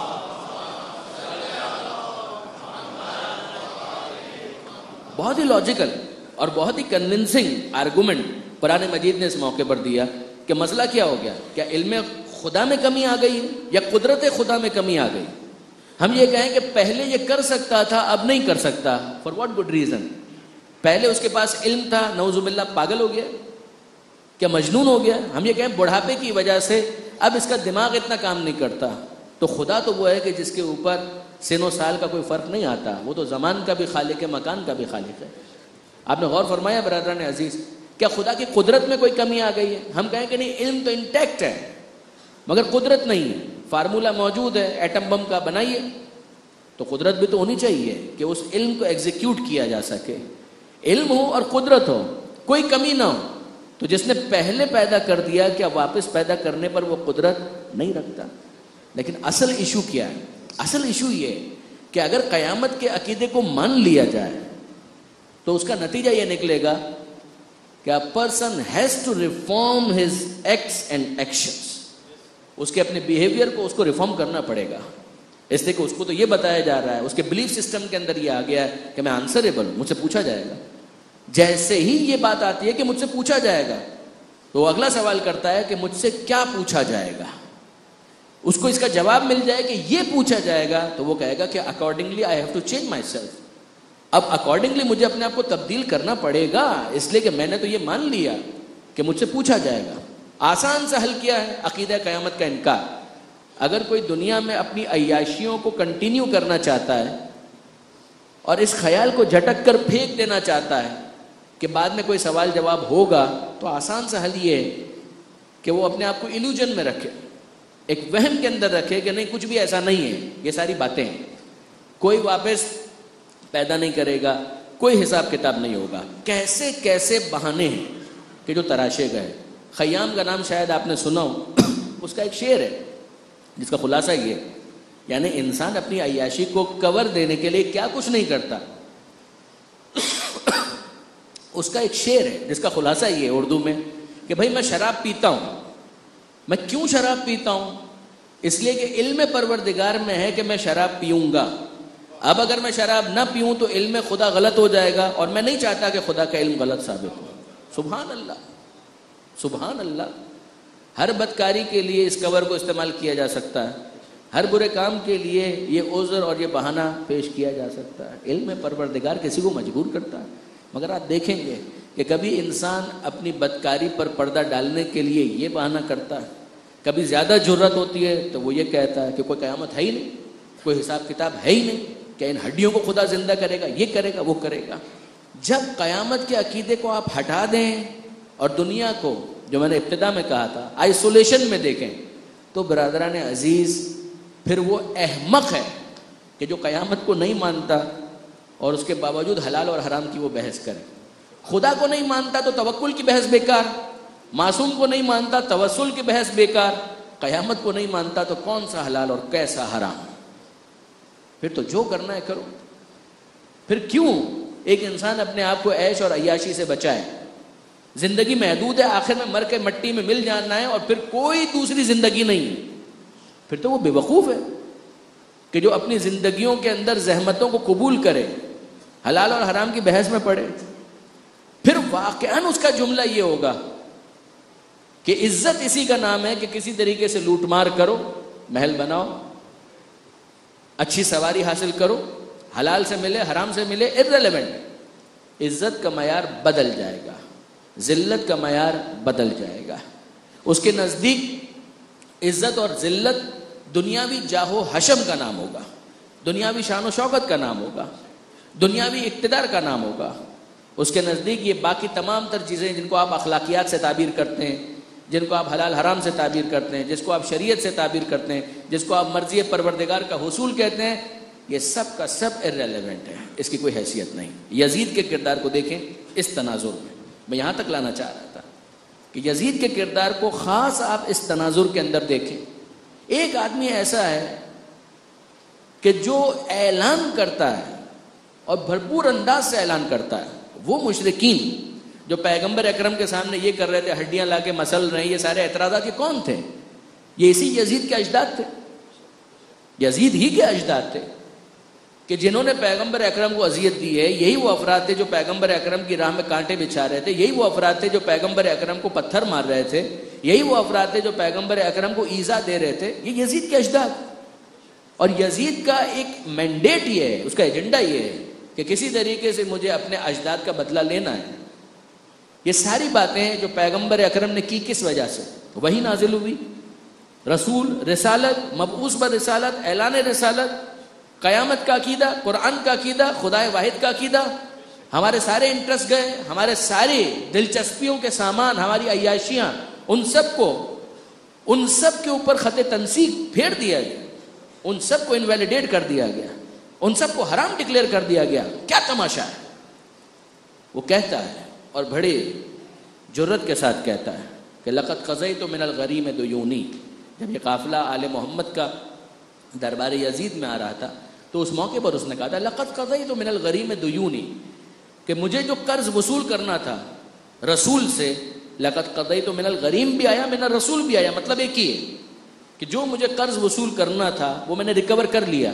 بہت ہی لاجیکل اور بہت ہی کنونسنگ آرگومنٹ قرآن مجید نے اس موقع پر دیا کہ مسئلہ کیا ہو گیا؟ کیا علم خدا میں کمی آ گئی یا قدرت خدا میں کمی آ گئی؟ ہم یہ کہیں کہ پہلے یہ کر سکتا تھا اب نہیں کر سکتا، فار واٹ گڈ ریزن؟ پہلے اس کے پاس علم تھا، نعوذ باللہ پاگل ہو گیا، کیا مجنون ہو گیا؟ ہم یہ کہیں بڑھاپے کی وجہ سے اب اس کا دماغ اتنا کام نہیں کرتا۔ تو خدا تو وہ ہے کہ جس کے اوپر سن و سال کا کوئی فرق نہیں آتا، وہ تو زمان کا بھی خالق ہے، مکان کا بھی خالق ہے۔ آپ نے غور فرمایا برادران عزیز، کیا خدا کی قدرت میں کوئی کمی آ گئی ہے؟ ہم کہیں کہ نہیں، علم تو انٹیکٹ ہے مگر قدرت نہیں ہے، فارمولا موجود ہے ایٹم بم کا، بنائیے، تو قدرت بھی تو ہونی چاہیے کہ اس علم کو ایگزیکیوٹ کیا جا سکے۔ علم ہو اور قدرت ہو، کوئی کمی نہ ہو، تو جس نے پہلے پیدا کر دیا کیا واپس پیدا کرنے پر وہ قدرت نہیں رکھتا؟ لیکن اصل ایشو کیا ہے؟ اصل ایشو یہ کہ اگر قیامت کے عقیدے کو مان لیا جائے تو اس کا نتیجہ یہ نکلے گا کہ a person has to reform his acts and actions، اس کے اپنے بیہیویئر کو اس کو ریفارم کرنا پڑے گا، اس لیے کہ اس کو تو یہ بتایا جا رہا ہے، اس کے بلیف سسٹم کے اندر یہ آ گیا ہے کہ میں آنسریبل ہوں، مجھ سے پوچھا جائے گا۔ جیسے ہی یہ بات آتی ہے کہ مجھ سے پوچھا جائے گا تو وہ اگلا سوال کرتا ہے کہ مجھ سے کیا پوچھا جائے گا۔ اس کو اس کا جواب مل جائے کہ یہ پوچھا جائے گا تو وہ کہے گا کہ accordingly I have to change myself, اب اکارڈنگلی مجھے اپنے آپ کو تبدیل کرنا پڑے گا، اس لیے کہ میں نے تو یہ مان لیا کہ مجھ سے پوچھا جائے گا۔ آسان سا حل کیا ہے عقیدہ قیامت کا انکار۔ اگر کوئی دنیا میں اپنی عیاشیوں کو کنٹینیو کرنا چاہتا ہے اور اس خیال کو جھٹک کر پھینک دینا چاہتا ہے کہ بعد میں کوئی سوال جواب ہوگا، تو آسان سا حل یہ ہے کہ وہ اپنے آپ کو ایلوژن میں رکھے، ایک وہم کے اندر رکھے کہ نہیں کچھ بھی ایسا نہیں ہے، یہ ساری باتیں ہیں، کوئی واپس پیدا نہیں کرے گا، کوئی حساب کتاب نہیں ہوگا۔ کیسے کیسے بہانے ہیں کہ جو تراشے گئے۔ خیام کا نام شاید آپ نے سنا ہو، اس کا ایک شعر ہے جس کا خلاصہ یہ ہے، یعنی انسان اپنی عیاشی کو کور دینے کے لیے کیا کچھ نہیں کرتا۔ اس کا ایک شعر ہے جس کا خلاصہ یہ ہے اردو میں کہ بھائی میں شراب پیتا ہوں، میں کیوں شراب پیتا ہوں؟ اس لیے کہ علم پروردگار میں ہے کہ میں شراب پیوں گا، اب اگر میں شراب نہ پیوں تو علم خدا غلط ہو جائے گا، اور میں نہیں چاہتا کہ خدا کا علم غلط ثابت ہو۔ سبحان اللہ، سبحان اللہ۔ ہر بدکاری کے لیے اس کور کو استعمال کیا جا سکتا ہے، ہر برے کام کے لیے یہ عذر اور یہ بہانہ پیش کیا جا سکتا ہے۔ علم پروردگار کسی کو مجبور کرتا ہے، مگر آپ دیکھیں گے کہ کبھی انسان اپنی بدکاری پر پردہ ڈالنے کے لیے یہ بہانہ کرتا ہے، کبھی زیادہ جرت ہوتی ہے تو وہ یہ کہتا ہے کہ کوئی قیامت ہے ہی نہیں، کوئی حساب کتاب ہے ہی نہیں، کہ ان ہڈیوں کو خدا زندہ کرے گا، یہ کرے گا، وہ کرے گا۔ جب قیامت کے عقیدے کو آپ ہٹا دیں اور دنیا کو، جو میں نے ابتدا میں کہا تھا، آئسولیشن میں دیکھیں، تو برادران عزیز پھر وہ احمق ہے کہ جو قیامت کو نہیں مانتا اور اس کے باوجود حلال اور حرام کی وہ بحث کرے۔ خدا کو نہیں مانتا تو توکل کی بحث بیکار، معصوم کو نہیں مانتا توسل کی بحث بیکار، قیامت کو نہیں مانتا تو کون سا حلال اور کیسا حرام؟ پھر تو جو کرنا ہے کرو. پھر کیوں ایک انسان اپنے آپ کو عیش اور عیاشی سے بچائے؟ زندگی محدود ہے، آخر میں مر کے مٹی میں مل جانا ہے اور پھر کوئی دوسری زندگی نہیں ہے. پھر تو وہ بے وقوف ہے کہ جو اپنی زندگیوں کے اندر زحمتوں کو قبول کرے، حلال اور حرام کی بحث میں پڑے. پھر واقعاً اس کا جملہ یہ ہوگا کہ عزت اسی کا نام ہے کہ کسی طریقے سے لوٹ مار کرو، محل بناؤ، اچھی سواری حاصل کرو، حلال سے ملے حرام سے ملے، irrelevant. عزت کا معیار بدل جائے گا، ذلت کا معیار بدل جائے گا. اس کے نزدیک عزت اور ذلت دنیاوی جاہو حشم کا نام ہوگا، دنیاوی شان و شوکت کا نام ہوگا، دنیاوی اقتدار کا نام ہوگا. اس کے نزدیک یہ باقی تمام تر چیزیں جن کو آپ اخلاقیات سے تعبیر کرتے ہیں، جن کو آپ حلال حرام سے تعبیر کرتے ہیں، جس کو آپ شریعت سے تعبیر کرتے ہیں، جس کو آپ مرضی پروردگار کا حصول کہتے ہیں، یہ سب کا سب irrelevant ہے، اس کی کوئی حیثیت نہیں. یزید کے کردار کو دیکھیں اس تناظر میں. میں یہاں تک لانا چاہ رہا تھا کہ یزید کے کردار کو خاص آپ اس تناظر کے اندر دیکھیں. ایک آدمی ایسا ہے کہ جو اعلان کرتا ہے اور بھرپور انداز سے اعلان کرتا ہے. وہ مشرکین جو پیغمبر اکرم کے سامنے یہ کر رہے تھے، ہڈیاں لا کے مسل رہے ہیں، یہ سارے اعتراضات، یہ کون تھے؟ یہ اسی یزید کے اجداد تھے، یزید ہی کے اجداد تھے کہ جنہوں نے پیغمبر اکرم کو اذیت دی ہے. یہی وہ افراد تھے جو پیغمبر اکرم کی راہ میں کانٹے بچھا رہے تھے. یہی وہ افراد تھے جو پیغمبر اکرم کو پتھر مار رہے تھے. یہی وہ افراد تھے جو پیغمبر اکرم کو ایذا دے رہے تھے. یہ یزید کے اجداد. اور یزید کا ایک مینڈیٹ یہ ہے، اس کا ایجنڈا یہ ہے کہ کسی طریقے سے مجھے اپنے اجداد کا بدلہ لینا ہے. یہ ساری باتیں جو پیغمبر اکرم نے کی کس وجہ سے؟ وہی نازل ہوئی، رسول، رسالت، مبعوث برسالت، اعلان رسالت، قیامت کا عقیدہ، قرآن کا عقیدہ، خدا واحد کا عقیدہ. ہمارے سارے انٹرسٹ گئے، ہمارے سارے دلچسپیوں کے سامان، ہماری عیاشیاں، ان سب کو ان سب کے اوپر خط تنسیق پھیر دیا گیا، ان سب کو انویلیڈیٹ کر دیا گیا، ان سب کو حرام ڈکلیئر کر دیا گیا. کیا تماشا ہے؟ وہ کہتا ہے اور بڑے جرت کے ساتھ کہتا ہے کہ لقد قضیت من الغریم دیونی. جب یہ قافلہ آل محمد کا دربار یزید میں آ رہا تھا تو اس موقع پر اس نے کہا تھا لقد قضیت من الغریم دیونی، کہ مجھے جو قرض وصول کرنا تھا رسول سے، لقد قضیت من الغریم بھی آیا، من الرسول بھی آیا، مطلب ایک ہی ہے کہ جو مجھے قرض وصول کرنا تھا وہ میں نے ریکور کر لیا.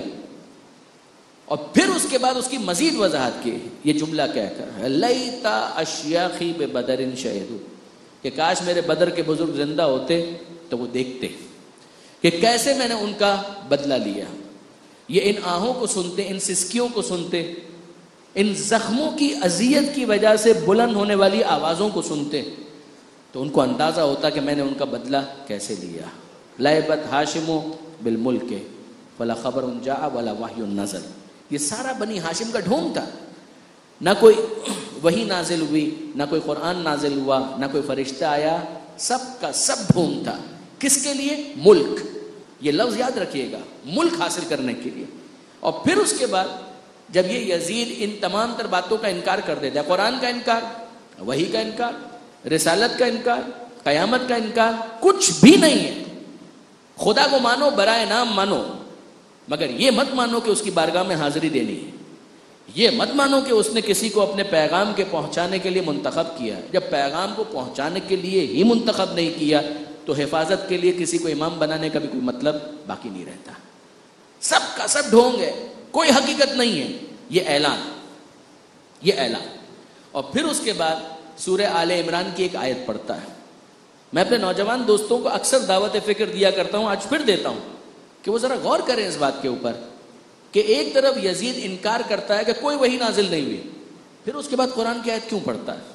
اور پھر اس کے بعد اس کی مزید وضاحت کی. یہ جملہ کہہ کر لیتا اشیاخی ببدر شہدوا، کہ کاش میرے بدر کے بزرگ زندہ ہوتے تو وہ دیکھتے کہ کیسے میں نے ان کا بدلہ لیا. یہ ان آہوں کو سنتے، ان سسکیوں کو سنتے، ان زخموں کی اذیت کی وجہ سے بلند ہونے والی آوازوں کو سنتے تو ان کو اندازہ ہوتا کہ میں نے ان کا بدلہ کیسے لیا. لعبت ہاشم بالملک ولا خبر جاء ولا وحی نزل. یہ سارا بنی ہاشم کا ڈھونگ تھا. نہ کوئی وحی نازل ہوئی، نہ کوئی قرآن نازل ہوا، نہ کوئی فرشتہ آیا، سب کا سب ڈھونگ تھا. کس کے لیے؟ ملک. یہ لفظ یاد رکھیے گا، ملک حاصل کرنے کے لیے. اور پھر اس کے بعد جب یہ یزید ان تمام تر باتوں کا انکار کر دیتا ہے، قرآن کا انکار، وحی کا انکار، رسالت کا انکار، قیامت کا انکار، کچھ بھی نہیں ہے. خدا کو مانو، برائے نام مانو، مگر یہ مت مانو کہ اس کی بارگاہ میں حاضری دینی ہے. یہ مت مانو کہ اس نے کسی کو اپنے پیغام کے پہنچانے کے لیے منتخب کیا. جب پیغام کو پہنچانے کے لیے ہی منتخب نہیں کیا تو حفاظت کے لیے کسی کو امام بنانے کا بھی کوئی مطلب باقی نہیں رہتا. سب کا سب ڈھونگ ہے، کوئی حقیقت نہیں ہے. یہ اعلان، یہ اعلان. اور پھر اس کے بعد سورہ آل عمران کی ایک آیت پڑھتا ہے. میں اپنے نوجوان دوستوں کو اکثر دعوت فکر دیا کرتا ہوں، آج پھر دیتا ہوں کہ وہ ذرا غور کریں اس بات کے اوپر کہ ایک طرف یزید انکار کرتا ہے کہ کوئی وحی نازل نہیں ہوئی، پھر اس کے بعد قرآن کی آیت کیوں پڑھتا ہے؟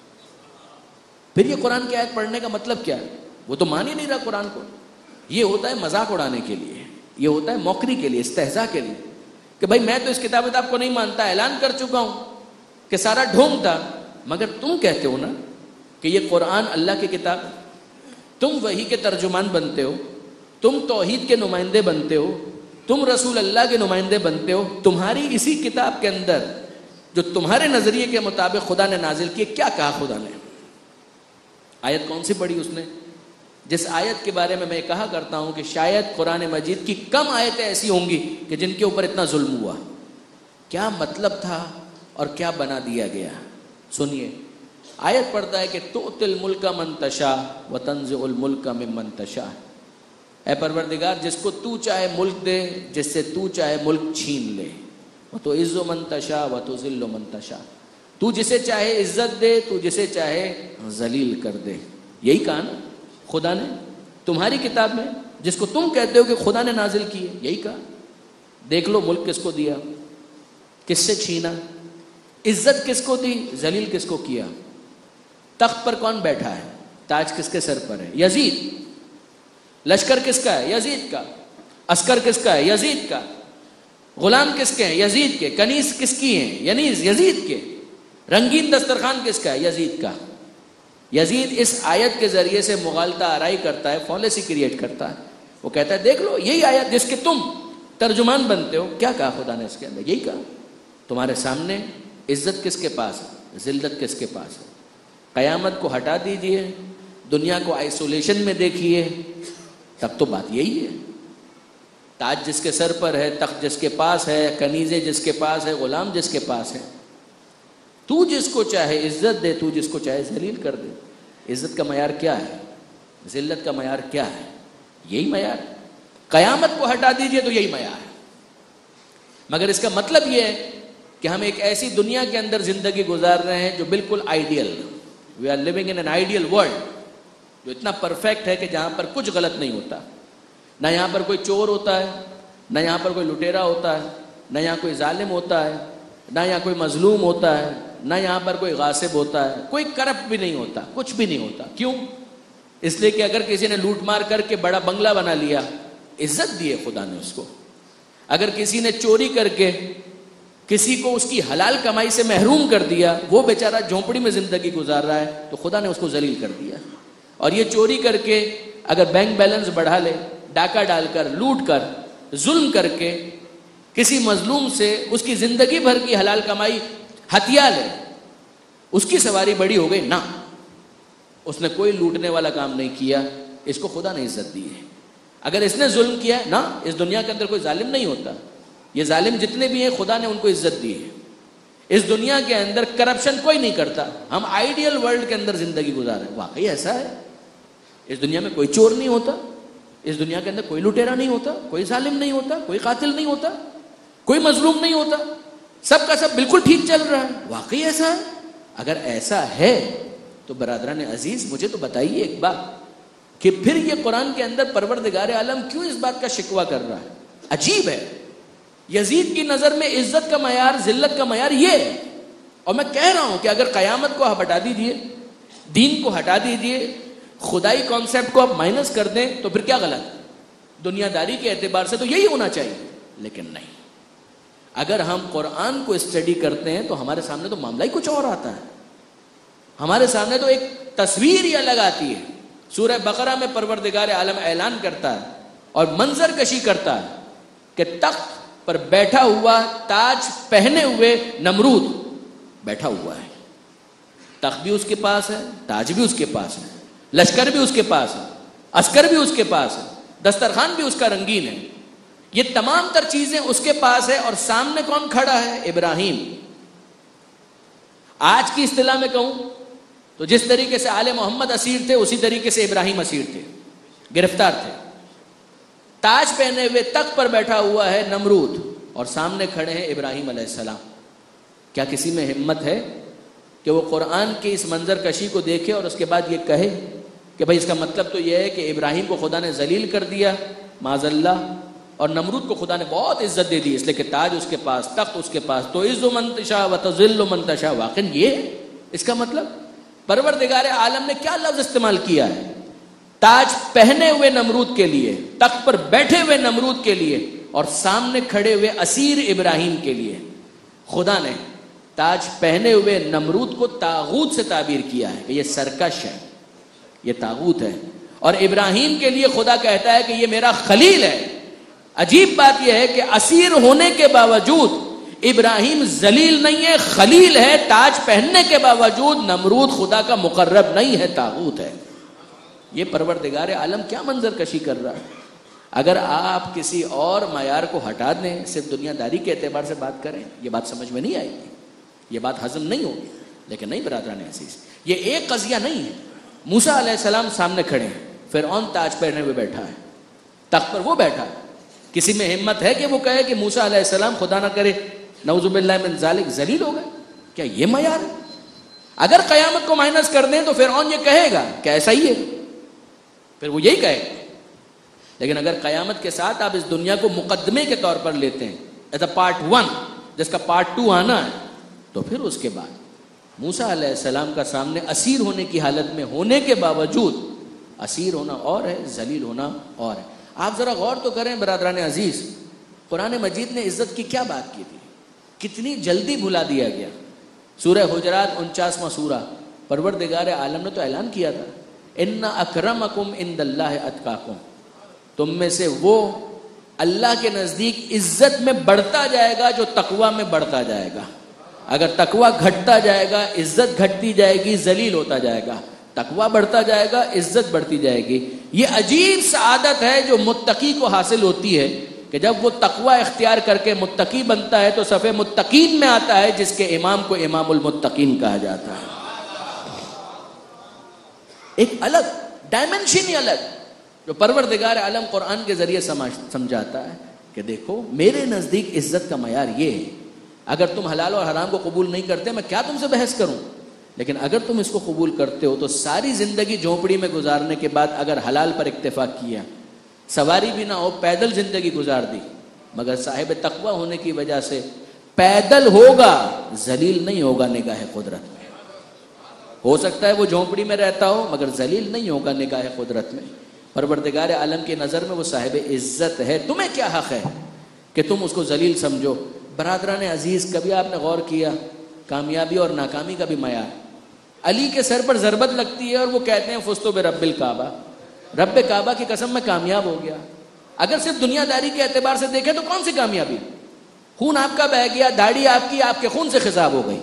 پھر یہ قرآن کی آیت پڑھنے کا مطلب کیا ہے؟ وہ تو مان ہی نہیں رہا قرآن کو. یہ ہوتا ہے مذاق اڑانے کے لیے، یہ ہوتا ہے موکری کے لیے، استہزاء کے لیے کہ بھائی میں تو اس کتاب کتاب کو نہیں مانتا، اعلان کر چکا ہوں کہ سارا ڈھونگ تھا، مگر تم کہتے ہو نا کہ یہ قرآن اللہ کی کتاب، تم وحی کے ترجمان بنتے ہو، تم توحید کے نمائندے بنتے ہو، تم رسول اللہ کے نمائندے بنتے ہو. تمہاری اسی کتاب کے اندر جو تمہارے نظریے کے مطابق خدا نے نازل کیے. کیا کہا خدا نے؟ آیت کون سی پڑھی اس نے؟ جس آیت کے بارے میں میں کہا کرتا ہوں کہ شاید قرآن مجید کی کم آیتیں ایسی ہوں گی کہ جن کے اوپر اتنا ظلم ہوا. کیا مطلب تھا اور کیا بنا دیا گیا؟ سنیے. آیت پڑھتا ہے کہ تؤتی الملک من تشاء وتنزع الملک ممن تشاء. اے پروردگار جس کو تو چاہے ملک دے، جس سے تو چاہے ملک چھین لے. وتعز من تشاء وتذل من تشاء. تو جسے چاہے عزت دے، تو جسے چاہے ذلیل کر دے. یہی کہا نا خدا نے تمہاری کتاب میں، جس کو تم کہتے ہو کہ خدا نے نازل کی ہے. یہی کہا. دیکھ لو ملک کس کو دیا، کس سے چھینا، عزت کس کو دی، ذلیل کس کو کیا. تخت پر کون بیٹھا ہے؟ تاج کس کے سر پر ہے؟ یزید. لشکر کس کا ہے؟ یزید کا. عسکر کس کا ہے؟ یزید کا. غلام کس کے ہیں؟ یزید کے. کنیز کس کی ہیں؟ ینیز یزید کے. رنگین دسترخوان کس کا ہے؟ یزید کا. یزید اس آیت کے ذریعے سے مغالطہ آرائی کرتا ہے، فالیسی کریٹ کرتا ہے. وہ کہتا ہے دیکھ لو یہی آیت جس کے تم ترجمان بنتے ہو. کیا کہا خدا نے اس کے اندر؟ یہی کہا تمہارے سامنے عزت کس کے پاس ہے، ذلت کس کے پاس ہے. قیامت کو ہٹا دیجئے، دنیا کو آئسولیشن میں دیکھیے، تب تو بات یہی ہے. تاج جس کے سر پر ہے، تخت جس کے پاس ہے، کنیزیں جس کے پاس ہے، غلام جس کے پاس ہے. تو جس کو چاہے عزت دے، تو جس کو چاہے ذلیل کر دے. عزت کا معیار کیا ہے؟ ذلت کا معیار کیا ہے؟ یہی معیار. قیامت کو ہٹا دیجئے تو یہی معیار ہے. مگر اس کا مطلب یہ ہے کہ ہم ایک ایسی دنیا کے اندر زندگی گزار رہے ہیں جو بالکل ideal. We are living in an ideal world, جو اتنا پرفیکٹ ہے کہ جہاں پر کچھ غلط نہیں ہوتا. نہ یہاں پر کوئی چور ہوتا ہے، نہ یہاں پر کوئی لٹیرا ہوتا ہے، نہ یہاں کوئی ظالم ہوتا ہے، نہ یہاں کوئی مظلوم ہوتا ہے، نہ یہاں پر کوئی غاصب ہوتا ہے، کوئی کرپٹ بھی نہیں ہوتا، کچھ بھی نہیں ہوتا. کیوں؟ اس لیے کہ اگر کسی نے لوٹ مار کر کے بڑا بنگلہ بنا لیا، عزت دی ہے خدا نے اس کو. اگر کسی نے چوری کر کے کسی کو اس کی حلال کمائی سے محروم کر دیا، وہ بیچارہ جھونپڑی میں زندگی گزار رہا ہے، تو خدا نے اس کو ذلیل کر دیا. اور یہ چوری کر کے اگر بینک بیلنس بڑھا لے، ڈاکہ ڈال کر، لوٹ کر، ظلم کر کے کسی مظلوم سے اس کی زندگی بھر کی حلال کمائی ہتھیا لے، اس کی سواری بڑی ہو گئی. نہ، اس نے کوئی لوٹنے والا کام نہیں کیا، اس کو خدا نے عزت دی ہے. اگر اس نے ظلم کیا ہے، نہ، اس دنیا کے اندر کوئی ظالم نہیں ہوتا. یہ ظالم جتنے بھی ہیں خدا نے ان کو عزت دی ہے. اس دنیا کے اندر کرپشن کوئی نہیں کرتا. ہم آئیڈیل ورلڈ کے اندر زندگی گزار رہے ہیں. واقعی ایسا ہے. اس دنیا میں کوئی چور نہیں ہوتا، اس دنیا کے اندر کوئی لٹیرا نہیں ہوتا، کوئی ظالم نہیں ہوتا، کوئی قاتل نہیں ہوتا، کوئی مظلوم نہیں ہوتا. سب کا سب بالکل ٹھیک چل رہا ہے. واقعی ایسا ہے. اگر ایسا ہے تو برادران عزیز مجھے تو بتائیے ایک بات کہ پھر یہ قرآن کے اندر پروردگار عالم کیوں اس بات کا شکوہ کر رہا ہے؟ عجیب ہے. یزید کی نظر میں عزت کا معیار، ذلت کا معیار یہ ہے. اور میں کہہ رہا ہوں کہ اگر قیامت کو آپ ہٹا دیجئے، دین کو ہٹا دیجئے، خدائی کانسیپٹ کو آپ مائنس کر دیں، تو پھر کیا غلط ہے؟ دنیا داری کے اعتبار سے تو یہی ہونا چاہیے. لیکن نہیں، اگر ہم قرآن کو اسٹڈی کرتے ہیں تو ہمارے سامنے تو معاملہ ہی کچھ اور آتا ہے. ہمارے سامنے تو ایک تصویر ہی الگ آتی ہے. سورہ بقرہ میں پروردگار عالم اعلان کرتا ہے اور منظر کشی کرتا ہے کہ تخت پر بیٹھا ہوا، تاج پہنے ہوئے نمرود بیٹھا ہوا ہے. تخت بھی اس کے پاس ہے، تاج بھی اس کے پاس ہے، لشکر بھی اس کے پاس ہے، عسکر بھی اس کے پاس ہے، دسترخوان بھی اس کا رنگین ہے. یہ تمام تر چیزیں اس کے پاس ہے. اور سامنے کون کھڑا ہے؟ ابراہیم. آج کی اصطلاح میں کہوں تو جس طریقے سے آل محمد اسیر تھے، اسی طریقے سے ابراہیم اسیر تھے، گرفتار تھے. تاج پہنے ہوئے تخت پر بیٹھا ہوا ہے نمرود، اور سامنے کھڑے ہیں ابراہیم علیہ السلام. کیا کسی میں ہمت ہے کہ وہ قرآن کی اس منظر کشی کو دیکھے اور اس کے بعد یہ کہے کہ بھائی اس کا مطلب تو یہ ہے کہ ابراہیم کو خدا نے ذلیل کر دیا معاذ اللہ، اور نمرود کو خدا نے بہت عزت دے دی اس لیے کہ تاج اس کے پاس، تخت اس کے پاس، تو عز من تشاء و تذل من تشاء. واقعی یہ ہے اس کا مطلب؟ پروردگار عالم نے کیا لفظ استعمال کیا ہے؟ تاج پہنے ہوئے نمرود کے لیے، تخت پر بیٹھے ہوئے نمرود کے لیے، اور سامنے کھڑے ہوئے اسیر ابراہیم کے لیے. خدا نے تاج پہنے ہوئے نمرود کو طاغوت سے تعبیر کیا ہے کہ یہ سرکش ہے، یہ طاغوت ہے. اور ابراہیم کے لیے خدا کہتا ہے کہ یہ میرا خلیل ہے. عجیب بات یہ ہے کہ اسیر ہونے کے باوجود ابراہیم ذلیل نہیں ہے، خلیل ہے، تاج پہننے کے باوجود نمرود خدا کا مقرب نہیں ہے، طاغوت ہے۔ یہ پروردگار عالم کیا منظر کشی کر رہا ہے۔ اگر آپ کسی اور معیار کو ہٹا دیں، صرف دنیا داری کے اعتبار سے بات کریں، یہ بات سمجھ میں نہیں آئے گی، یہ بات ہضم نہیں ہوگی۔ لیکن نہیں برادران عزیز، یہ ایک قضیہ نہیں ہے۔ موسیٰ علیہ السلام سامنے کھڑے ہیں، فرعون تاج پہنے ہوئے بیٹھا ہے، تخت پر وہ بیٹھا ہے۔ کسی میں ہمت ہے کہ وہ کہے کہ موسیٰ علیہ السلام خدا نہ کرے نعوذ باللہ من ذالک ذلیل ہو گئے؟ کیا یہ معیار ہے؟ اگر قیامت کو مائنس کر دیں تو فرعون یہ کہے گا کہ ایسا ہی ہے، پھر وہ یہی کہے گا۔ لیکن اگر قیامت کے ساتھ آپ اس دنیا کو مقدمے کے طور پر لیتے ہیں ایز اے پارٹ ون، جس کا پارٹ ٹو آنا ہے، تو پھر اس کے بعد موسیٰ علیہ السلام کا سامنے اسیر ہونے کی حالت میں ہونے کے باوجود، اسیر ہونا اور ہے، ذلیل ہونا اور ہے۔ آپ ذرا غور تو کریں برادران عزیز، قرآن مجید نے عزت کی کیا بات کی تھی، کتنی جلدی بھلا دیا گیا۔ سورہ حجرات انچاسواں سورہ، پروردگار عالم نے تو اعلان کیا تھا، ان اکرمکم عند اللہ اتقاکم، تم میں سے وہ اللہ کے نزدیک عزت میں بڑھتا جائے گا جو تقوی میں بڑھتا جائے گا۔ اگر تقوی گھٹتا جائے گا، عزت گھٹتی جائے گی، ذلیل ہوتا جائے گا۔ تقوی بڑھتا جائے گا، عزت بڑھتی جائے گی۔ یہ عجیب سعادت ہے جو متقی کو حاصل ہوتی ہے کہ جب وہ تقوی اختیار کر کے متقی بنتا ہے تو صف متقین میں آتا ہے، جس کے امام کو امام المتقین کہا جاتا ہے۔ ایک الگ ڈائمنشن ہی الگ جو پروردگار عالم قرآن کے ذریعے سمجھاتا ہے کہ دیکھو میرے نزدیک عزت کا معیار یہ ہے۔ اگر تم حلال اور حرام کو قبول نہیں کرتے، میں کیا تم سے بحث کروں؟ لیکن اگر تم اس کو قبول کرتے ہو تو ساری زندگی جھونپڑی میں گزارنے کے بعد اگر حلال پر اکتفا کیا، سواری بھی نہ ہو، پیدل زندگی گزار دی، مگر صاحب تقوی ہونے کی وجہ سے پیدل ہوگا، ذلیل نہیں ہوگا نگاہ قدرت میں۔ ہو سکتا ہے وہ جھونپڑی میں رہتا ہو مگر ذلیل نہیں ہوگا نگاہ قدرت میں۔ پروردگار عالم کی نظر میں وہ صاحب عزت ہے۔ تمہیں کیا حق ہے کہ تم اس کو ذلیل سمجھو؟ برادران عزیز، کبھی آپ نے غور کیا کامیابی اور ناکامی کا بھی معیار؟ علی کے سر پر ضربت لگتی ہے اور وہ کہتے ہیں فزتو برب الکعبہ، رب کعبہ کی قسم میں کامیاب ہو گیا۔ اگر صرف دنیا داری کے اعتبار سے دیکھیں تو کون سی کامیابی؟ خون آپ کا بہہ گیا، داڑھی آپ کی آپ کے خون سے خضاب ہو گئی۔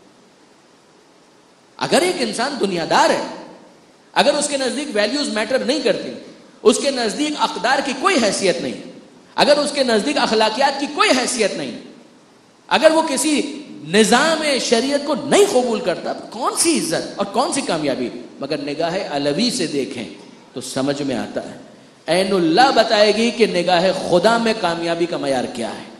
اگر ایک انسان دنیا دار ہے، اگر اس کے نزدیک ویلیوز میٹر نہیں کرتی، اس کے نزدیک اقدار کی کوئی حیثیت نہیں، اگر اس کے نزدیک اخلاقیات کی کوئی حیثیت نہیں، اگر وہ کسی نظام شریعت کو نہیں قبول کرتا، کون سی عزت اور کون سی کامیابی؟ مگر نگاہ علوی سے دیکھیں تو سمجھ میں آتا ہے۔ عین اللہ بتائے گی کہ نگاہ خدا میں کامیابی کا معیار کیا ہے۔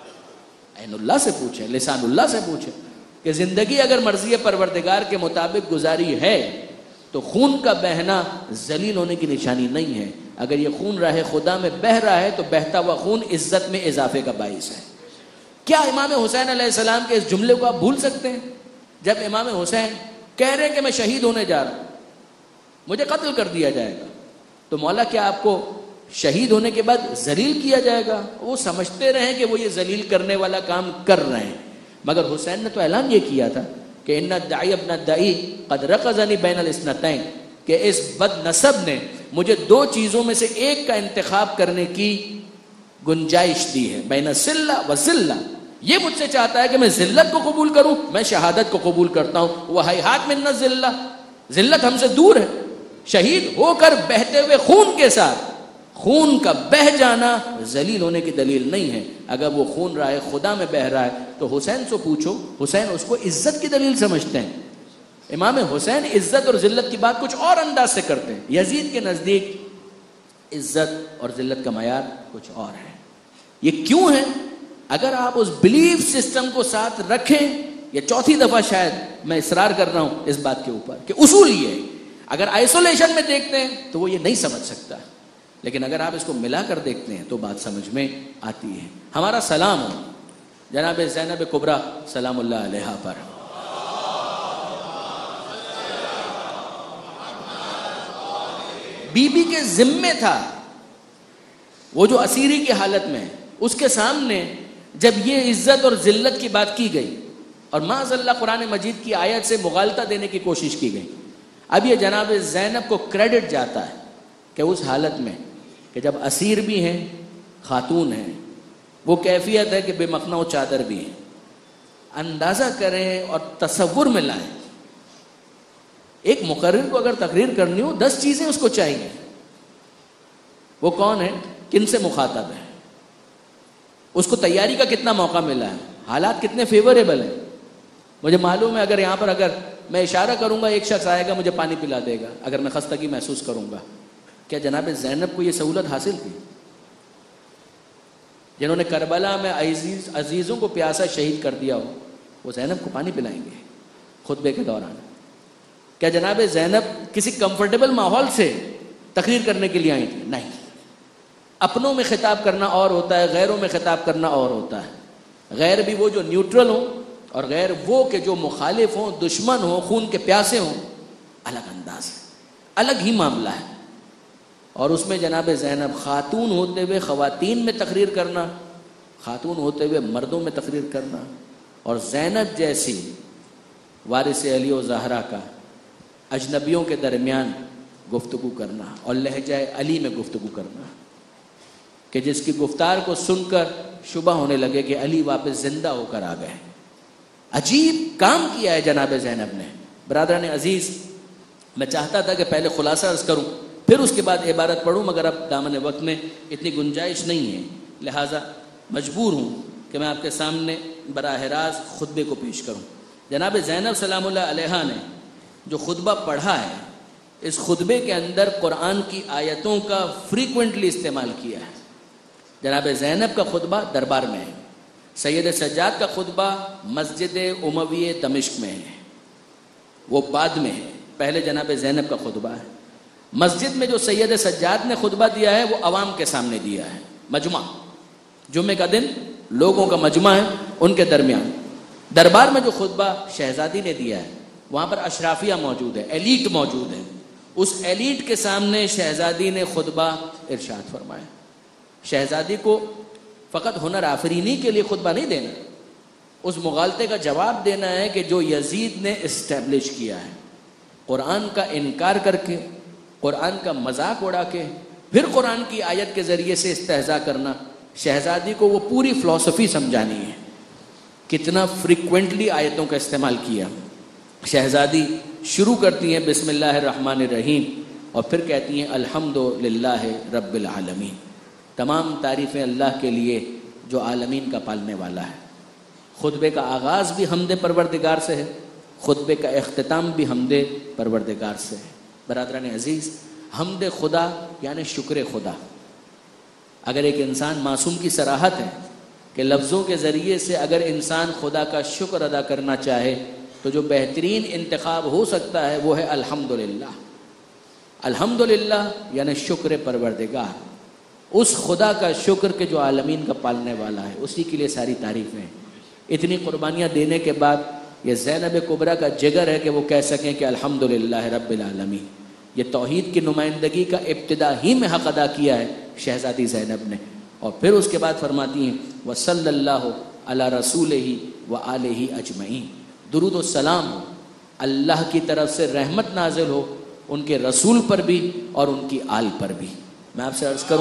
عین اللہ سے پوچھیں، لسان اللہ سے پوچھیں کہ زندگی اگر مرضی پروردگار کے مطابق گزاری ہے تو خون کا بہنا ذلیل ہونے کی نشانی نہیں ہے۔ اگر یہ خون راہ خدا میں بہہ رہا ہے تو بہتا ہوا خون عزت میں اضافے کا باعث ہے۔ کیا امام حسین علیہ السلام کے اس جملے کو آپ بھول سکتے ہیں؟ جب امام حسین کہہ رہے ہیں کہ میں شہید ہونے جا رہا ہوں، مجھے قتل کر دیا جائے گا، تو مولا کیا آپ کو شہید ہونے کے بعد ذلیل کیا جائے گا؟ وہ سمجھتے رہیں کہ وہ یہ ذلیل کرنے والا کام کر رہے ہیں، مگر حسین نے تو اعلان یہ کیا تھا کہ ان الداعی ابن الداعی قد رقزنی بین الاثنتین، کہ اس بد نسب نے مجھے دو چیزوں میں سے ایک کا انتخاب کرنے کی گنجائش دی ہے، بین الذلہ و ذلہ۔ یہ مجھ سے چاہتا ہے کہ میں ذلت کو قبول کروں، میں شہادت کو قبول کرتا ہوں۔ وَهَيْهَاتْ مِنَّ الذِّلَّةِ، ذلت ہم سے دور ہے۔ شہید ہو کر بہتے ہوئے خون کے ساتھ، خون کا بہ جانا ذلیل ہونے کی دلیل نہیں ہے۔ اگر وہ خون راہ خدا میں بہ رہا ہے تو حسین سے پوچھو، حسین اس کو عزت کی دلیل سمجھتے ہیں۔ امام حسین عزت اور ذلت کی بات کچھ اور انداز سے کرتے ہیں۔ یزید کے نزدیک عزت اور ذلت کا معیار کچھ اور ہے۔ یہ کیوں ہے؟ اگر آپ اس بلیف سسٹم کو ساتھ رکھیں، یہ چوتھی دفعہ شاید میں اصرار کر رہا ہوں اس بات کے اوپر کہ اصول یہ ہے، اگر آئسولیشن میں دیکھتے ہیں تو وہ یہ نہیں سمجھ سکتا، لیکن اگر آپ اس کو ملا کر دیکھتے ہیں تو بات سمجھ میں آتی ہے۔ ہمارا سلام ہو جناب زینب کبریٰ سلام اللہ علیہا پر۔ بی بی کے ذمے تھا وہ جو اسیری کی حالت میں، اس کے سامنے جب یہ عزت اور ذلت کی بات کی گئی اور معاذ اللہ قرآن مجید کی آیت سے مغالطہ دینے کی کوشش کی گئی، اب یہ جناب زینب کو کریڈٹ جاتا ہے کہ اس حالت میں کہ جب اسیر بھی ہیں، خاتون ہیں، وہ کیفیت ہے کہ بے مخنہ و چادر بھی ہیں، اندازہ کریں اور تصور میں لائیں. ایک مقرر کو اگر تقریر کرنی ہو دس چیزیں اس کو چاہیے. وہ کون ہے, کن سے مخاطب ہے, اس کو تیاری کا کتنا موقع ملا ہے, حالات کتنے فیوریبل ہیں. مجھے معلوم ہے اگر یہاں پر اگر میں اشارہ کروں گا ایک شخص آئے گا مجھے پانی پلا دے گا اگر میں خستگی محسوس کروں گا. کیا جناب زینب کو یہ سہولت حاصل تھی؟ جنہوں نے کربلا میں عزیز عزیزوں کو پیاسا شہید کر دیا ہو وہ زینب کو پانی پلائیں گے خطبے کے دوران؟ کیا جناب زینب کسی کمفرٹیبل ماحول سے تقریر کرنے کے لیے آئی تھی؟ نہیں. اپنوں میں خطاب کرنا اور ہوتا ہے, غیروں میں خطاب کرنا اور ہوتا ہے. غیر بھی وہ جو نیوٹرل ہوں اور غیر وہ کہ جو مخالف ہوں, دشمن ہوں, خون کے پیاسے ہوں, الگ انداز ہے, الگ ہی معاملہ ہے. اور اس میں جناب زینب خاتون ہوتے ہوئے خواتین میں تقریر کرنا, خاتون ہوتے ہوئے مردوں میں تقریر کرنا, اور زینب جیسی وارث علی و زہرا کا اجنبیوں کے درمیان گفتگو کرنا اور لہجہ علی میں گفتگو کرنا کہ جس کی گفتار کو سن کر شبہ ہونے لگے کہ علی واپس زندہ ہو کر آ گئے. عجیب کام کیا ہے جناب زینب نے. برادران عزیز, میں چاہتا تھا کہ پہلے خلاصہ عرض کروں پھر اس کے بعد عبارت پڑھوں, مگر اب دامن وقت میں اتنی گنجائش نہیں ہے, لہٰذا مجبور ہوں کہ میں آپ کے سامنے براہ راست خطبے کو پیش کروں. جناب زینب سلام اللہ علیہا نے جو خطبہ پڑھا ہے اس خطبے کے اندر قرآن کی آیتوں کا فریکوینٹلی استعمال کیا ہے. جناب زینب کا خطبہ دربار میں ہے, سید سجاد کا خطبہ مسجد اموی دمشق میں ہے, وہ بعد میں ہے, پہلے جناب زینب کا خطبہ ہے. مسجد میں جو سید سجاد نے خطبہ دیا ہے وہ عوام کے سامنے دیا ہے, مجمع, جمعے کا دن لوگوں کا مجمع ہے ان کے درمیان. دربار میں جو خطبہ شہزادی نے دیا ہے وہاں پر اشرافیہ موجود ہے, ایلیٹ موجود ہے, اس ایلیٹ کے سامنے شہزادی نے خطبہ ارشاد فرمایا. شہزادی کو فقط ہنر آفرینی کے لیے خطبہ نہیں دینا, اس مغالطے کا جواب دینا ہے کہ جو یزید نے اسٹیبلش کیا ہے, قرآن کا انکار کر کے, قرآن کا مذاق اڑا کے پھر قرآن کی آیت کے ذریعے سے استہزاء کرنا. شہزادی کو وہ پوری فلسفی سمجھانی ہے. کتنا فریکوینٹلی آیتوں کا استعمال کیا. شہزادی شروع کرتی ہیں بسم اللہ الرحمن الرحیم اور پھر کہتی ہیں الحمدللہ رب العالمین. تمام تعریفیں اللہ کے لیے جو عالمین کا پالنے والا ہے. خطبے کا آغاز بھی حمد پروردگار سے ہے, خطبے کا اختتام بھی حمد پروردگار سے ہے. برادران عزیز, حمد خدا یعنی شکر خدا. اگر ایک انسان معصوم کی صراحت ہے کہ لفظوں کے ذریعے سے اگر انسان خدا کا شکر ادا کرنا چاہے تو جو بہترین انتخاب ہو سکتا ہے وہ ہے الحمدللہ. الحمدللہ یعنی شکر پروردگار, اس خدا کا شکر کہ جو عالمین کا پالنے والا ہے, اسی کے لیے ساری تعریفیں. اتنی قربانیاں دینے کے بعد یہ زینب کبریٰ کا جگر ہے کہ وہ کہہ سکیں کہ الحمدللہ رب العالمین. یہ توحید کی نمائندگی کا ابتدا ہی میں حق ادا کیا ہے شہزادی زینب نے. اور پھر اس کے بعد فرماتی ہیں وصلی اللہ علی رسولہ وآلہ اجمعین. درود و سلام ہو, اللہ کی طرف سے رحمت نازل ہو ان کے رسول پر بھی اور ان کی آل پر بھی. میں آپ سے عرض کروں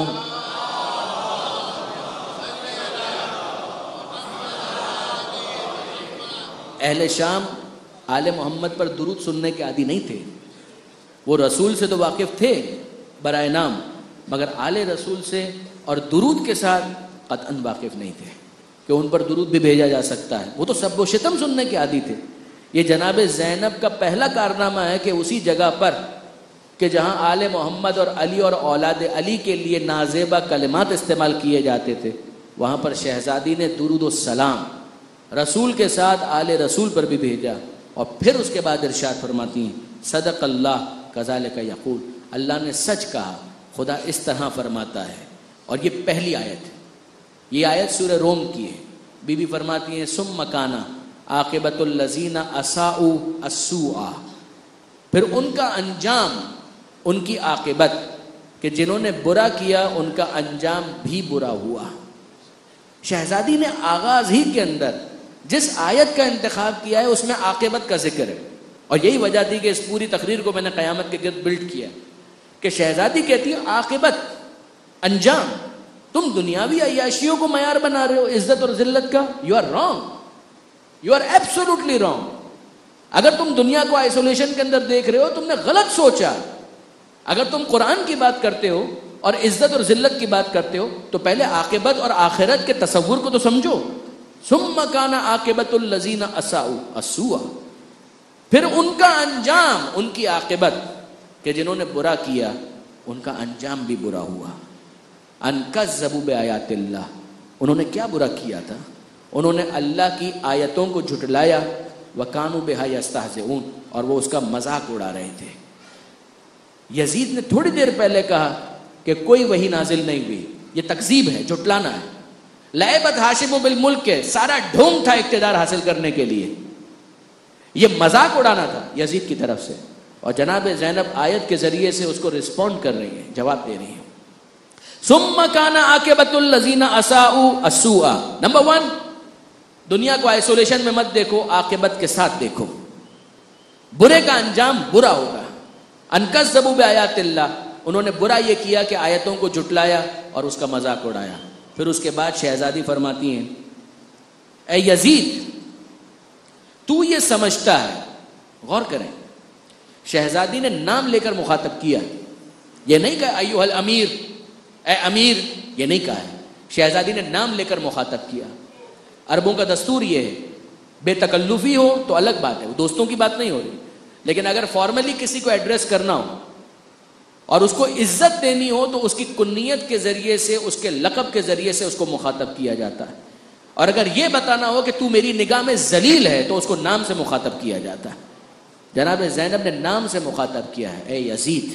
اہل شام آل محمد پر درود سننے کے عادی نہیں تھے. وہ رسول سے تو واقف تھے برائے نام, مگر آل رسول سے اور درود کے ساتھ قطعاً واقف نہیں تھے کہ ان پر درود بھی بھیجا جا سکتا ہے. وہ تو سب و شتم سننے کے عادی تھے. یہ جناب زینب کا پہلا کارنامہ ہے کہ اسی جگہ پر کہ جہاں آل محمد اور علی اور اولاد علی کے لیے نازیبہ کلمات استعمال کیے جاتے تھے, وہاں پر شہزادی نے درود و سلام رسول کے ساتھ آل رسول پر بھی بھیجا. اور پھر اس کے بعد ارشاد فرماتی ہیں صدق اللہ کذالک یقول, اللہ نے سچ کہا, خدا اس طرح فرماتا ہے. اور یہ پہلی آیت ہے, یہ آیت سورہ روم کی ہے. بی بی فرماتی ہیں ثم کان عاقبۃ الذین اساءوا السوء, پھر ان کا انجام, ان کی عاقبت کہ جنہوں نے برا کیا ان کا انجام بھی برا ہوا. شہزادی نے آغاز ہی کے اندر جس آیت کا انتخاب کیا ہے اس میں عاقبت کا ذکر ہے. اور یہی وجہ تھی کہ اس پوری تقریر کو میں نے قیامت کے گرد بلڈ کیا کہ شہزادی کہتی ہے عاقبت, انجام. تم دنیاوی عیاشیوں کو معیار بنا رہے ہو عزت اور ذلت کا, you are wrong. You are absolutely wrong. اگر تم دنیا کو آئسولیشن کے اندر دیکھ رہے ہو تم نے غلط سوچا. اگر تم قرآن کی بات کرتے ہو اور عزت اور ذلت کی بات کرتے ہو تو پہلے عاقبت اور آخرت کے تصور کو تو سمجھو. ثم کان عاقبۃ الذین اساءوا السوء، پھر ان کا انجام، ان کی عاقبت کہ جنہوں نے برا کیا ان کا انجام بھی برا ہوا. ان کذبوا بآیات اللہ، انہوں نے کیا برا کیا تھا؟ انہوں نے اللہ کی آیتوں کو جھٹلایا. وَكَانُوا بِهَا يَسْتَهْزِئُونَ، اور وہ اس کا مذاق اڑا رہے تھے. یزید نے تھوڑی دیر پہلے کہا کہ کوئی وحی نازل نہیں ہوئی، یہ تکذیب ہے، جھٹلانا ہے. لعبت ہاشم بالملک کے سارا ڈھونگ تھا اقتدار حاصل کرنے کے لیے، یہ مذاق اڑانا تھا یزید کی طرف سے. اور جناب زینب آیت کے ذریعے سے اس کو رسپونڈ کر رہی ہیں، جواب دے رہی ہیں. ثم کان عاقبۃ الذین اساءوا السوء. نمبر ون، دنیا کو آئسولیشن میں مت دیکھو، عاقبت کے ساتھ دیکھو. برے کا انجام برا ہوگا. ان کذبوا بآیات اللہ، انہوں نے برا یہ کیا کہ آیتوں کو جھٹلایا اور اس کا مذاق اڑایا. پھر اس کے بعد شہزادی فرماتی ہیں اے یزید تو یہ سمجھتا ہے، غور کریں شہزادی نے نام لے کر مخاطب کیا، یہ نہیں کہا ایھا الامیر، اے امیر، یہ نہیں کہا ہے. شہزادی نے نام لے کر مخاطب کیا. عربوں کا دستور یہ ہے، بے تکلفی ہو تو الگ بات ہے، دوستوں کی بات نہیں ہو رہی، لیکن اگر فارملی کسی کو ایڈریس کرنا ہو اور اس کو عزت دینی ہو تو اس کی کنیت کے ذریعے سے، اس کے لقب کے ذریعے سے اس کو مخاطب کیا جاتا ہے. اور اگر یہ بتانا ہو کہ تو میری نگاہ میں ذلیل ہے تو اس کو نام سے مخاطب کیا جاتا ہے. جناب زینب نے نام سے مخاطب کیا ہے، اے یزید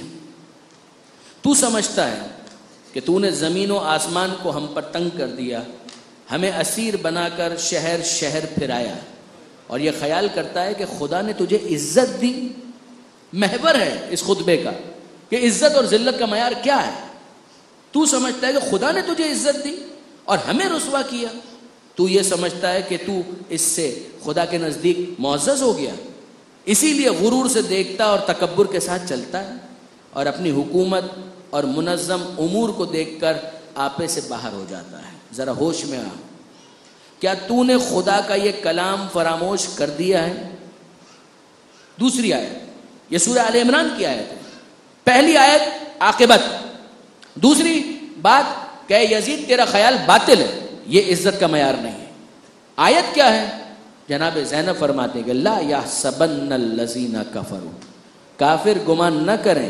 تو سمجھتا ہے کہ تو نے زمین و آسمان کو ہم پر تنگ کر دیا، ہمیں اسیر بنا کر شہر شہر پھرایا، اور یہ خیال کرتا ہے کہ خدا نے تجھے عزت دی. محور ہے اس خطبے کا کہ عزت اور ذلت کا معیار کیا ہے. تو سمجھتا ہے کہ خدا نے تجھے عزت دی اور ہمیں رسوا کیا. تو یہ سمجھتا ہے کہ تو اس سے خدا کے نزدیک معزز ہو گیا، اسی لیے غرور سے دیکھتا اور تکبر کے ساتھ چلتا ہے، اور اپنی حکومت اور منظم امور کو دیکھ کر آپے سے باہر ہو جاتا ہے. ذرا ہوش میں آ، کیا تو نے خدا کا یہ کلام فراموش کر دیا ہے؟ دوسری آیت، یہ سورہ آل عمران کی آیت ہے. پہلی آیت عاقبت، دوسری بات کہ یزید تیرا خیال باطل ہے، یہ عزت کا معیار نہیں ہے. آیت کیا ہے؟ جناب زینب فرماتے ہیں کہ لا یحسبن الذین کفروا، کافر گمان نہ کریں،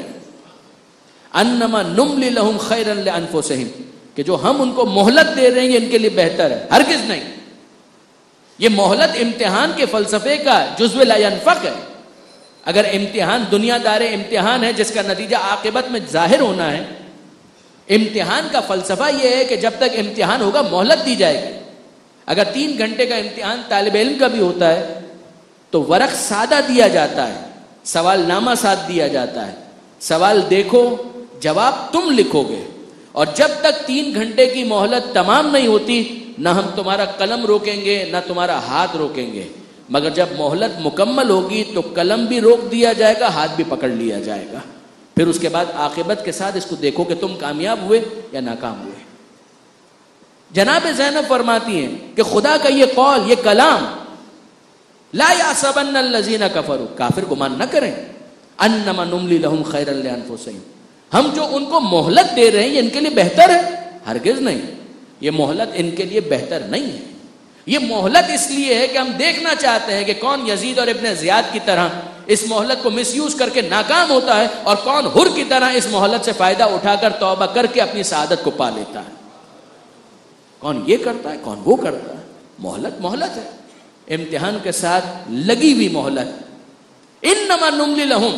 انما نملی لہم خیرا لانفسہم، کہ جو ہم ان کو مہلت دے رہے ہیں ان کے لیے بہتر ہے. ہرگز نہیں. یہ مہلت امتحان کے فلسفے کا جزو لا ينفق ہے. اگر امتحان دنیا دار امتحان ہے جس کا نتیجہ عاقبت میں ظاہر ہونا ہے، امتحان کا فلسفہ یہ ہے کہ جب تک امتحان ہوگا مہلت دی جائے گی. اگر تین گھنٹے کا امتحان طالب علم کا بھی ہوتا ہے تو ورق سادہ دیا جاتا ہے، سوال نامہ ساتھ دیا جاتا ہے، سوال دیکھو جواب تم لکھو گے، اور جب تک تین گھنٹے کی مہلت تمام نہیں ہوتی نہ ہم تمہارا قلم روکیں گے نہ تمہارا ہاتھ روکیں گے. مگر جب مہلت مکمل ہوگی تو قلم بھی روک دیا جائے گا، ہاتھ بھی پکڑ لیا جائے گا. پھر اس کے بعد عاقبت کے ساتھ اس کو دیکھو کہ تم کامیاب ہوئے یا ناکام ہوئے. جناب زینب فرماتی ہیں کہ خدا کا یہ قول، یہ کلام، لا یحسبن الذین کفروا، کافر گمان نہ کریں، انما نملی لہم خیرا لانفسہم، ہم جو ان کو مہلت دے رہے ہیں یہ ان کے لیے بہتر ہے. ہرگز نہیں، یہ مہلت ان کے لیے بہتر نہیں ہے. یہ مہلت اس لیے ہے کہ ہم دیکھنا چاہتے ہیں کہ کون یزید اور ابن زیاد کی طرح اس مہلت کو مس یوز کر کے ناکام ہوتا ہے اور کون حر کی طرح اس مہلت سے فائدہ اٹھا کر توبہ کر کے اپنی سعادت کو پا لیتا ہے. کون یہ کرتا ہے، کون وہ کرتا ہے. مہلت مہلت ہے، امتحان کے ساتھ لگی ہوئی مہلت. انما نملی لہم،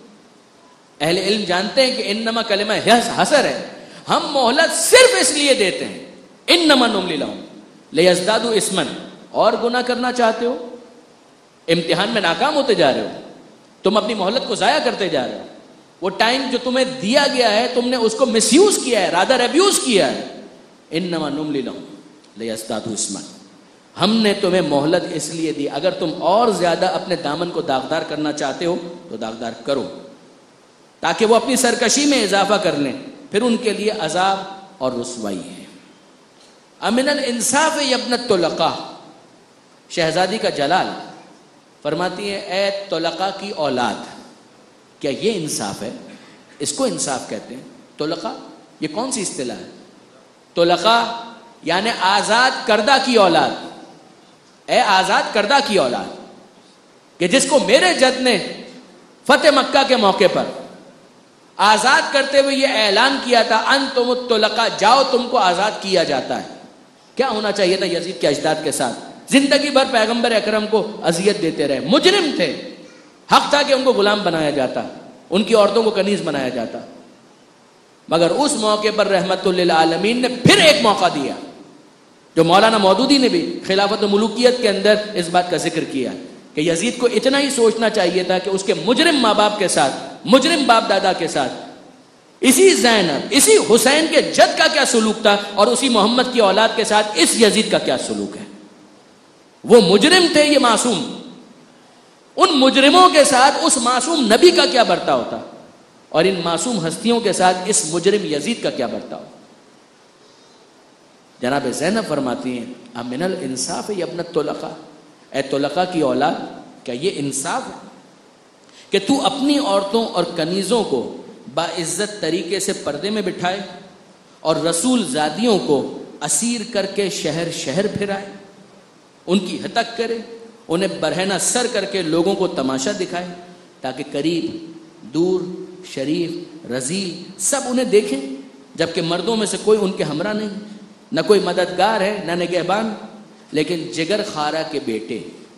اہل علم جانتے ہیں کہ انما کلمہ حسر ہے، ہم مہلت صرف اس لیے دیتے ہیں، انما نملی لہم لیزدادوا اسما، اور گناہ کرنا چاہتے ہو، امتحان میں ناکام ہوتے جا رہے ہو، تم اپنی مہلت کو ضائع کرتے جا رہے ہو. وہ ٹائم جو تمہیں دیا گیا ہے تم نے اس کو مس یوز کیا ہے، رادر ابیوز کیا ہے. انما نملی لہم لیزدادوا اسما، ہم نے تمہیں مہلت اس لیے دی، اگر تم اور زیادہ اپنے دامن کو داغدار کرنا چاہتے ہو تو داغدار کرو، تاکہ وہ اپنی سرکشی میں اضافہ کر لیں، پھر ان کے لیے عذاب اور رسوائی ہے. امن الانصاف یا ابن الطلقاء، شہزادی کا جلال فرماتی ہے اے طلقاء کی اولاد، کیا یہ انصاف ہے؟ اس کو انصاف کہتے ہیں؟ طلقاء یہ کون سی اصطلاح ہے؟ طلقاء یعنی آزاد کردہ کی اولاد، اے آزاد کردہ کی اولاد، کہ جس کو میرے جد نے فتح مکہ کے موقع پر آزاد کرتے ہوئے یہ اعلان کیا تھا انتم الطلقاء، جاؤ تم کو آزاد کیا جاتا ہے۔ کیا ہونا چاہیے تھا یزید کے اجداد کے ساتھ؟ زندگی بھر پیغمبر اکرم کو اذیت دیتے رہے، مجرم تھے، حق تھا کہ ان کو غلام بنایا جاتا، ان کی عورتوں کو کنیز بنایا جاتا، مگر اس موقع پر رحمت للعالمین نے پھر ایک موقع دیا، جو مولانا مودودی نے بھی خلافت و ملوکیت کے اندر اس بات کا ذکر کیا کہ یزید کو اتنا ہی سوچنا چاہیے تھا کہ اس کے مجرم ماں باپ کے ساتھ، مجرم باپ دادا کے ساتھ، اسی زینب، اسی حسین کے جد کا کیا سلوک تھا، اور اسی محمد کی اولاد کے ساتھ اس یزید کا کیا سلوک ہے۔ وہ مجرم تھے، یہ معصوم، ان مجرموں کے ساتھ اس معصوم نبی کا کیا برتاؤ ہوتا، اور ان معصوم ہستیوں کے ساتھ اس مجرم یزید کا کیا برتاؤ۔ جناب زینب فرماتی ہیں امن الانصاف یا ابن الطلقاء، اے طلقاء کی اولاد، کیا یہ انصاف ہے کہ تو اپنی عورتوں اور کنیزوں کو باعزت طریقے سے پردے میں بٹھائے اور رسول زادیوں کو اسیر کر کے شہر شہر پھرائے، ان کی ہتک کرے، انہیں برہنہ سر کر کے لوگوں کو تماشا دکھائے، تاکہ قریب دور شریف رذیل سب انہیں دیکھیں، جبکہ مردوں میں سے کوئی ان کے ہمراہ نہیں، نہ کوئی مددگار ہے نہ نگہبان، لیکن جگر خارہ کے بیٹے۔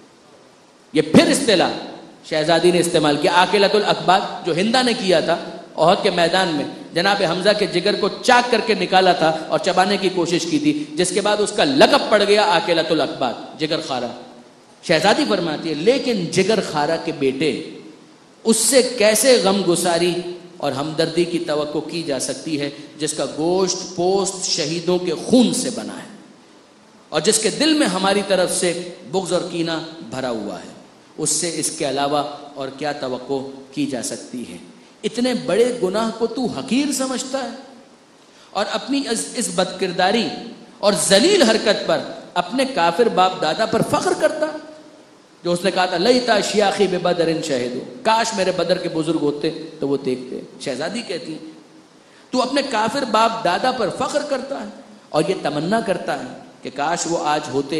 یہ پھر اصطلاح شہزادی نے استعمال کیا، عاقلۃ الاقباط، جو ہندا نے کیا تھا احد کے میدان میں، جناب حمزہ کے جگر کو چاک کر کے نکالا تھا اور چبانے کی کوشش کی تھی، جس کے بعد اس کا لقب پڑ گیا عاقلۃ الاقباط، جگر خارہ۔ شہزادی فرماتی ہے لیکن جگر خارہ کے بیٹے، اس سے کیسے غم گساری اور ہمدردی کی توقع کی جا سکتی ہے جس کا گوشت پوست شہیدوں کے خون سے بنا ہے، اور جس کے دل میں ہماری طرف سے بغض اور کینہ بھرا ہوا ہے، اس سے اس کے علاوہ اور کیا توقع کی جا سکتی ہے۔ اتنے بڑے گناہ کو تو حقیر سمجھتا ہے اور اپنی اس بد کرداری اور ذلیل حرکت پر اپنے کافر باپ دادا پر فخر کرتا، جو اس نے کہا تھا لیتا شیاخی بے بدر شہدو، کاش میرے بدر کے بزرگ ہوتے تو وہ دیکھتے۔ شہزادی کہتی ہیں تو اپنے کافر باپ دادا پر فخر کرتا ہے اور یہ تمنا کرتا ہے کہ کاش وہ آج ہوتے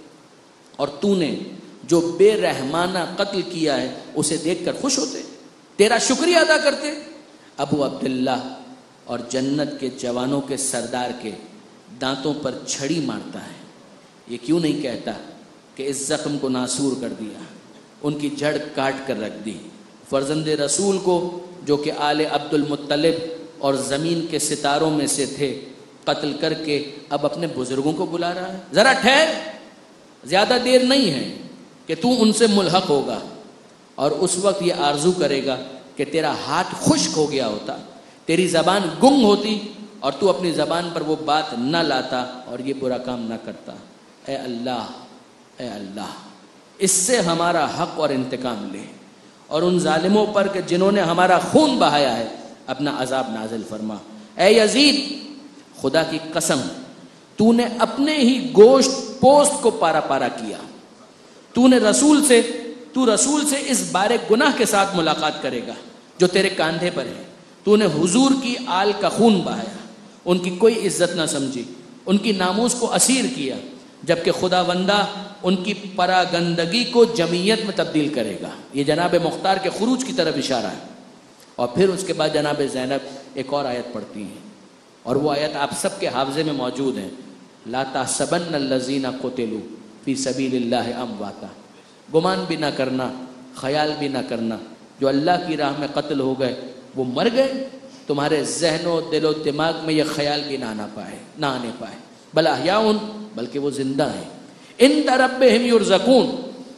اور تو نے جو بے رحمانہ قتل کیا ہے اسے دیکھ کر خوش ہوتے، تیرا شکریہ ادا کرتے۔ ابو عبداللہ اور جنت کے جوانوں کے سردار کے دانتوں پر چھڑی مارتا ہے، یہ کیوں نہیں کہتا کہ اس زخم کو ناسور کر دیا، ان کی جڑ کاٹ کر رکھ دی۔ فرزند رسول کو جو کہ آل عبد المطلب اور زمین کے ستاروں میں سے تھے قتل کر کے اب اپنے بزرگوں کو بلا رہا ہے۔ ذرا ٹھہر، زیادہ دیر نہیں ہے کہ تو ان سے ملحق ہوگا، اور اس وقت یہ آرزو کرے گا کہ تیرا ہاتھ خشک ہو گیا ہوتا، تیری زبان گنگ ہوتی اور تو اپنی زبان پر وہ بات نہ لاتا اور یہ برا کام نہ کرتا۔ اے اللہ، اے اللہ، اس سے ہمارا حق اور انتقام لے، اور ان ظالموں پر کہ جنہوں نے ہمارا خون بہایا ہے اپنا عذاب نازل فرما۔ اے یزید، خدا کی قسم تو نے اپنے ہی گوشت پوست کو پارا پارا کیا، تو نے رسول سے تو رسول سے اس بارے گناہ کے ساتھ ملاقات کرے گا جو تیرے کاندھے پر ہے۔ تو نے حضور کی آل کا خون بہایا، ان کی کوئی عزت نہ سمجھی، ان کی ناموس کو اسیر کیا، جبکہ خدا بندہ ان کی پراگندگی کو جمعیت میں تبدیل کرے گا۔ یہ جناب مختار کے خروج کی طرف اشارہ ہے۔ اور پھر اس کے بعد جناب زینب ایک اور آیت پڑھتی ہیں، اور وہ آیت آپ سب کے حافظے میں موجود ہے، لا تحسبن الذین قتلوا فی سبیل اللہ امواتا، گمان بھی نہ کرنا، خیال بھی نہ کرنا جو اللہ کی راہ میں قتل ہو گئے وہ مر گئے، تمہارے ذہن و دل و دماغ میں یہ خیال بھی نہ آنا پائے نہ آنے پائے، بل احیاء، بلکہ وہ زندہ ہیں، عند ربہم یرزقون،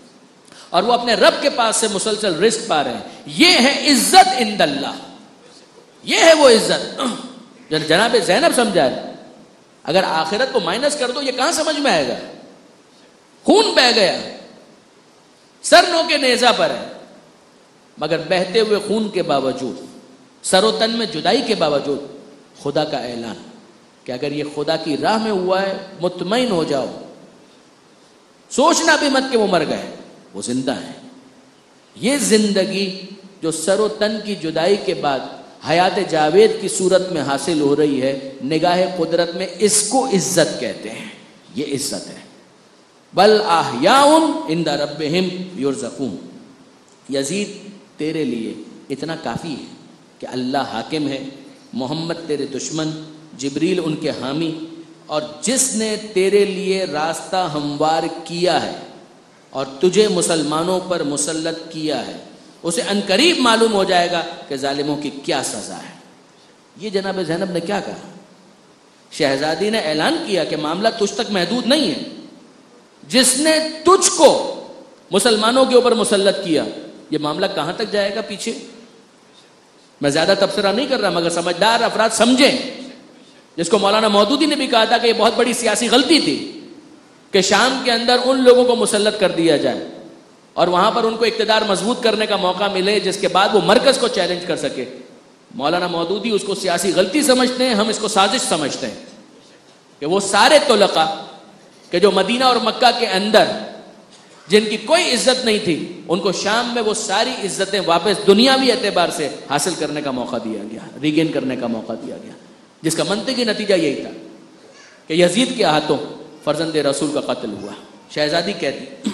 اور وہ اپنے رب کے پاس سے مسلسل رزق پا رہے ہیں۔ یہ ہے عزت عند اللہ، یہ ہے وہ عزت جو جناب زینب سمجھا ہے۔ اگر آخرت کو مائنس کر دو یہ کہاں سمجھ میں آئے گا؟ خون بہہ گیا، سر نو کے نیزہ پر ہے، مگر بہتے ہوئے خون کے باوجود، سر و تن میں جدائی کے باوجود خدا کا اعلان کہ اگر یہ خدا کی راہ میں ہوا ہے مطمئن ہو جاؤ، سوچنا بھی مت کہ وہ مر گئے، وہ زندہ ہیں۔ یہ زندگی جو سر و تن کی جدائی کے بعد حیات جاوید کی صورت میں حاصل ہو رہی ہے، نگاہ قدرت میں اس کو عزت کہتے ہیں، یہ عزت ہے۔ بل احیاء عند ربہم یرزقون۔ یزید تیرے لیے اتنا کافی ہے کہ اللہ حاکم ہے، محمد تیرے دشمن، جبریل ان کے حامی، اور جس نے تیرے لیے راستہ ہموار کیا ہے اور تجھے مسلمانوں پر مسلط کیا ہے، اسے عنقریب معلوم ہو جائے گا کہ ظالموں کی کیا سزا ہے۔ یہ جناب زینب نے کیا کہا؟ شہزادی نے اعلان کیا کہ معاملہ تجھ تک محدود نہیں ہے، جس نے تجھ کو مسلمانوں کے اوپر مسلط کیا، یہ معاملہ کہاں تک جائے گا پیچھے؟ میں زیادہ تبصرہ نہیں کر رہا، مگر سمجھدار افراد سمجھیں، جس کو مولانا مودودی نے بھی کہا تھا کہ یہ بہت بڑی سیاسی غلطی تھی کہ شام کے اندر ان لوگوں کو مسلط کر دیا جائے اور وہاں پر ان کو اقتدار مضبوط کرنے کا موقع ملے جس کے بعد وہ مرکز کو چیلنج کر سکے۔ مولانا مودودی اس کو سیاسی غلطی سمجھتے ہیں، ہم اس کو سازش سمجھتے ہیں کہ وہ سارے طلقاء کہ جو مدینہ اور مکہ کے اندر جن کی کوئی عزت نہیں تھی، ان کو شام میں وہ ساری عزتیں واپس دنیاوی اعتبار سے حاصل کرنے کا موقع دیا گیا، ریگین کرنے کا موقع دیا گیا، جس کا منطقی نتیجہ یہی تھا کہ یزید کے ہاتھوں فرزند رسول کا قتل ہوا۔ شہزادی کہتی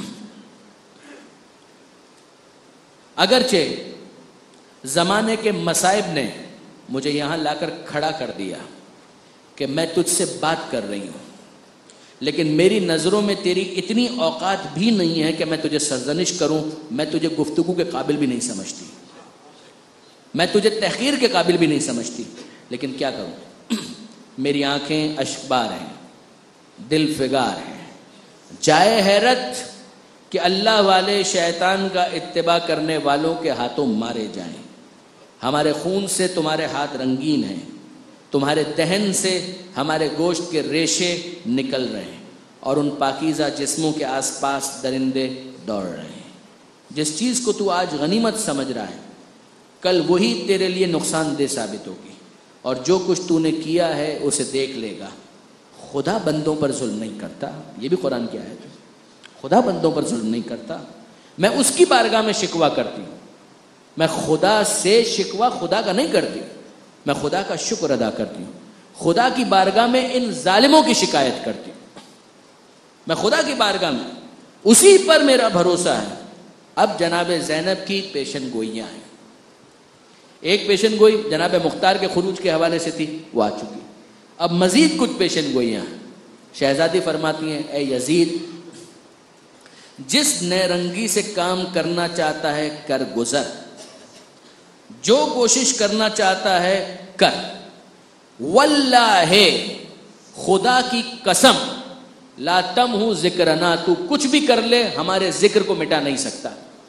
اگرچہ زمانے کے مصائب نے مجھے یہاں لا کر کھڑا کر دیا کہ میں تجھ سے بات کر رہی ہوں، لیکن میری نظروں میں تیری اتنی اوقات بھی نہیں ہے کہ میں تجھے سرزنش کروں، میں تجھے گفتگو کے قابل بھی نہیں سمجھتی، میں تجھے تحقیر کے قابل بھی نہیں سمجھتی، لیکن کیا کروں؟ میری آنکھیں اشکبار ہیں، دل فگار ہیں، جائے حیرت کہ اللہ والے شیطان کا اتباع کرنے والوں کے ہاتھوں مارے جائیں۔ ہمارے خون سے تمہارے ہاتھ رنگین ہیں، تمہارے دہن سے ہمارے گوشت کے ریشے نکل رہے ہیں، اور ان پاکیزہ جسموں کے آس پاس درندے دوڑ رہے ہیں۔ جس چیز کو تو آج غنیمت سمجھ رہا ہے، کل وہی تیرے لیے نقصان دہ ثابت ہوگی، اور جو کچھ تو نے کیا ہے اسے دیکھ لے گا۔ خدا بندوں پر ظلم نہیں کرتا، یہ بھی قرآن کی آیت ہے، خدا بندوں پر ظلم نہیں کرتا، میں اس کی بارگاہ میں شکوہ کرتی ہوں، میں خدا سے شکوہ خدا کا نہیں کرتی، میں خدا کا شکر ادا کرتی ہوں، خدا کی بارگاہ میں ان ظالموں کی شکایت کرتی ہوں، میں خدا کی بارگاہ میں اسی پر میرا بھروسہ ہے۔ اب جناب زینب کی پیشن گوئیاں ہیں، ایک پیشن گوئی جناب مختار کے خروج کے حوالے سے تھی، وہ آ چکی، اب مزید کچھ پیشن گوئیاں ہیں۔ شہزادی فرماتی ہیں اے یزید، جس نئے رنگی سے کام کرنا چاہتا ہے کر گزر، جو کوشش کرنا چاہتا ہے کر، واللہ خدا کی قسم لا تمحو ذکرنا، تو کچھ بھی کر لے ہمارے ذکر کو مٹا نہیں سکتا۔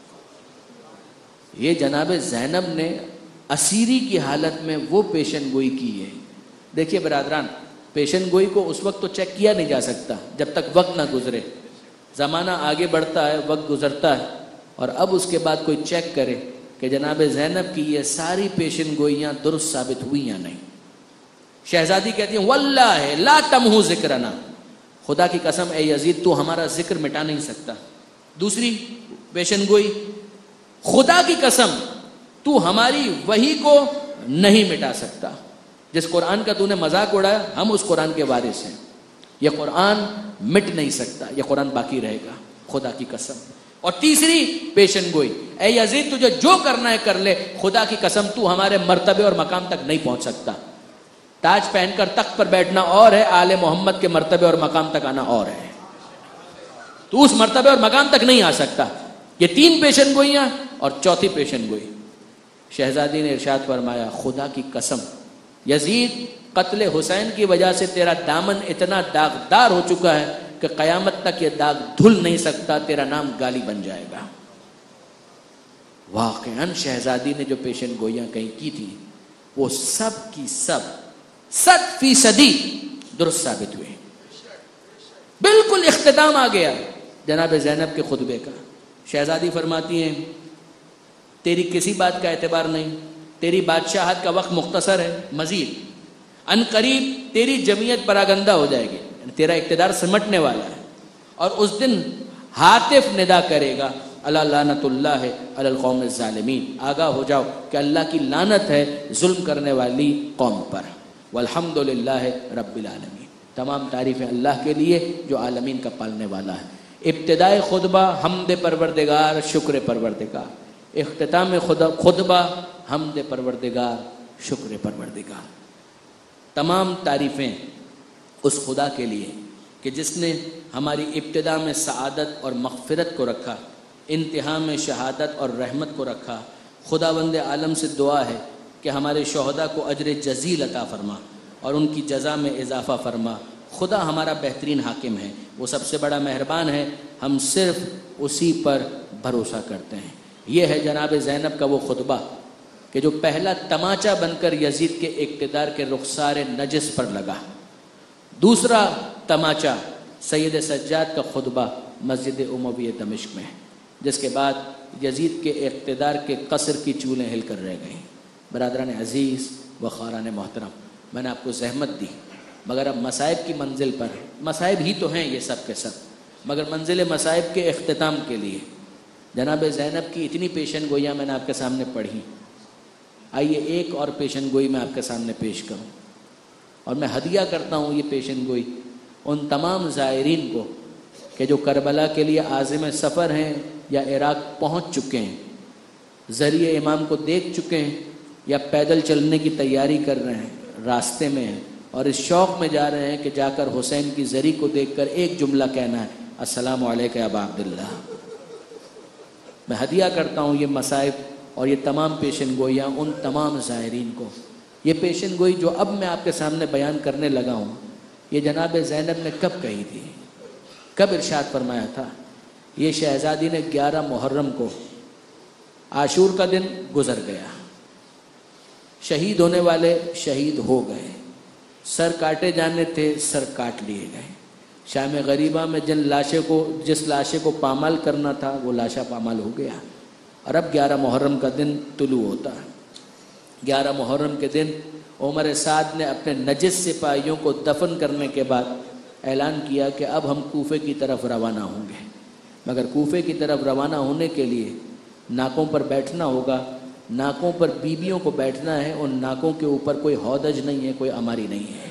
یہ جناب زینب نے اسیری کی حالت میں وہ پیشن گوئی کی ہے۔ دیکھیے برادران، پیشن گوئی کو اس وقت تو چیک کیا نہیں جا سکتا جب تک وقت نہ گزرے، زمانہ آگے بڑھتا ہے، وقت گزرتا ہے، اور اب اس کے بعد کوئی چیک کرے کہ جناب زینب کی یہ ساری پیشن گوئیاں درست ثابت ہوئی یا نہیں۔ شہزادی کہتی ہیں واللہ لا تمحو ذکرنا، خدا کی قسم اے یزید تو ہمارا ذکر مٹا نہیں سکتا۔ دوسری پیشن گوئی، خدا کی قسم تو ہماری وحی کو نہیں مٹا سکتا، جس قرآن کا تو نے مذاق اڑایا ہم اس قرآن کے وارث ہیں، یہ قرآن مٹ نہیں سکتا، یہ قرآن باقی رہے گا، خدا کی قسم۔ اور تیسری پیشن گوئی، اے یزید تجھے جو کرنا ہے کر لے، خدا کی قسم تو ہمارے مرتبے اور مقام تک نہیں پہنچ سکتا۔ تاج پہن کر تخت پر بیٹھنا اور ہے، آل محمد کے مرتبے اور مقام تک آنا اور ہے، تو اس مرتبے اور مقام تک نہیں آ سکتا۔ یہ تین پیشن گوئیاں، اور چوتھی پیشن گوئی شہزادی نے ارشاد فرمایا خدا کی قسم یزید، قتل حسین کی وجہ سے تیرا دامن اتنا داغدار ہو چکا ہے کہ قیامت تک یہ داغ دھل نہیں سکتا، تیرا نام گالی بن جائے گا۔ واقعاً شہزادی نے جو پیشن گوئیاں کہیں کی تھی وہ سب کی سب صد فیصدی درست ثابت ہوئے، بالکل اختتام آ گیا جناب زینب کے خطبے کا۔ شہزادی فرماتی ہیں تیری کسی بات کا اعتبار نہیں، تیری بادشاہت کا وقت مختصر ہے، مزید ان قریب تیری جمعیت پراگندہ ہو جائے گی، تیرا اقتدار سمٹنے والا ہے، اور اس دن ہاتف ندا کرے گا اللہ لعنت اللہ علی القوم الظالمین، آگاہ ہو جاؤ کہ اللہ کی لعنت ہے ظلم کرنے والی قوم پر۔ والحمد للہ رب العالمین، تمام تعریفیں اللہ کے لیے جو عالمین کا پالنے والا ہے۔ ابتدائے خطبہ حمد پروردگار شکر پروردگار، اختتام خطبہ حمد پروردگار شکر پروردگار۔ تمام تعریفیں اس خدا کے لیے کہ جس نے ہماری ابتدا میں سعادت اور مغفرت کو رکھا، انتہا میں شہادت اور رحمت کو رکھا۔ خداوند عالم سے دعا ہے کہ ہمارے شہداء کو اجر جزیل عطا فرما اور ان کی جزا میں اضافہ فرما۔ خدا ہمارا بہترین حاکم ہے، وہ سب سے بڑا مہربان ہے، ہم صرف اسی پر بھروسہ کرتے ہیں۔ یہ ہے جناب زینب کا وہ خطبہ کہ جو پہلا تماچا بن کر یزید کے اقتدار کے رخسار نجس پر لگا۔ دوسرا تماچا سید سجاد کا خطبہ مسجد امویہ دمشق میں، جس کے بعد یزید کے اقتدار کے قصر کی چولیں ہل کر رہ گئیں۔ برادران عزیز و خاران محترم، میں نے آپ کو زحمت دی، مگر اب مصائب کی منزل پر، مصائب ہی تو ہیں یہ سب کے سب، مگر منزل مصائب کے اختتام کے لیے جناب زینب کی اتنی پیشن گوئیاں میں نے آپ کے سامنے پڑھی۔ آئیے ایک اور پیشن گوئی میں آپ کے سامنے پیش کروں، اور میں ہدیہ کرتا ہوں یہ پیشن گوئی ان تمام زائرین کو کہ جو کربلا کے لیے عازم سفر ہیں یا عراق پہنچ چکے ہیں، ذریعہ امام کو دیکھ چکے ہیں یا پیدل چلنے کی تیاری کر رہے ہیں، راستے میں ہیں اور اس شوق میں جا رہے ہیں کہ جا کر حسین کی زری کو دیکھ کر ایک جملہ کہنا ہے، السلام علیکم ابا عبداللہ۔ میں ہدیہ کرتا ہوں یہ مصائب اور یہ تمام پیشن گوئیاں ان تمام زائرین کو۔ یہ پیشن گوئی جو اب میں آپ کے سامنے بیان کرنے لگا ہوں، یہ جناب زینب نے کب کہی تھی، کب ارشاد فرمایا تھا؟ یہ شہزادی نے گیارہ محرم کو، عاشور کا دن گزر گیا، شہید ہونے والے شہید ہو گئے، سر کاٹے جانے تھے سر کاٹ لیے گئے، شام غریبہ میں جن لاشے کو جس لاشے کو پامال کرنا تھا وہ لاشا پامال ہو گیا، اور اب گیارہ محرم کا دن طلوع ہوتا ہے۔ گیارہ محرم کے دن عمر سعد نے اپنے نجس سپاہیوں کو دفن کرنے کے بعد اعلان کیا کہ اب ہم کوفے کی طرف روانہ ہوں گے، مگر کوفے کی طرف روانہ ہونے کے لیے ناکوں پر بیٹھنا ہوگا، ناکوں پر بیویوں کو بیٹھنا ہے، ان ناکوں کے اوپر کوئی ہودج نہیں ہے، کوئی اماری نہیں ہے۔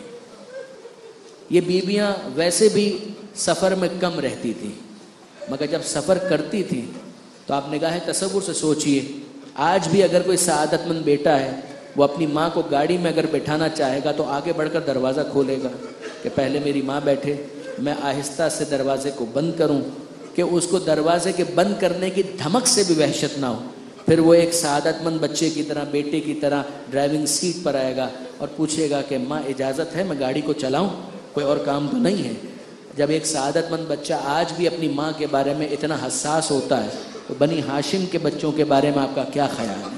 یہ بیویاں ویسے بھی سفر میں کم رہتی تھیں، مگر جب سفر کرتی تھیں تو آپ نگاہ تصور سے سوچئے، آج بھی اگر کوئی سعادت مند بیٹا ہے وہ اپنی ماں کو گاڑی میں اگر بٹھانا چاہے گا تو آگے بڑھ کر دروازہ کھولے گا کہ پہلے میری ماں بیٹھے، میں آہستہ سے دروازے کو بند کروں کہ اس کو دروازے کے بند کرنے کی دھمک سے بھی وحشت نہ ہو۔ پھر وہ ایک سعادت مند بچے کی طرح، بیٹے کی طرح ڈرائیونگ سیٹ پر آئے گا اور پوچھے گا کہ ماں اجازت ہے میں گاڑی کو چلاؤں، کوئی اور کام تو نہیں ہے۔ جب ایک سعادت مند بچہ آج بھی اپنی ماں کے بارے میں اتنا حساس ہوتا ہے تو بنی ہاشم کے بچوں کے بارے میں آپ کا کیا خیال ہے؟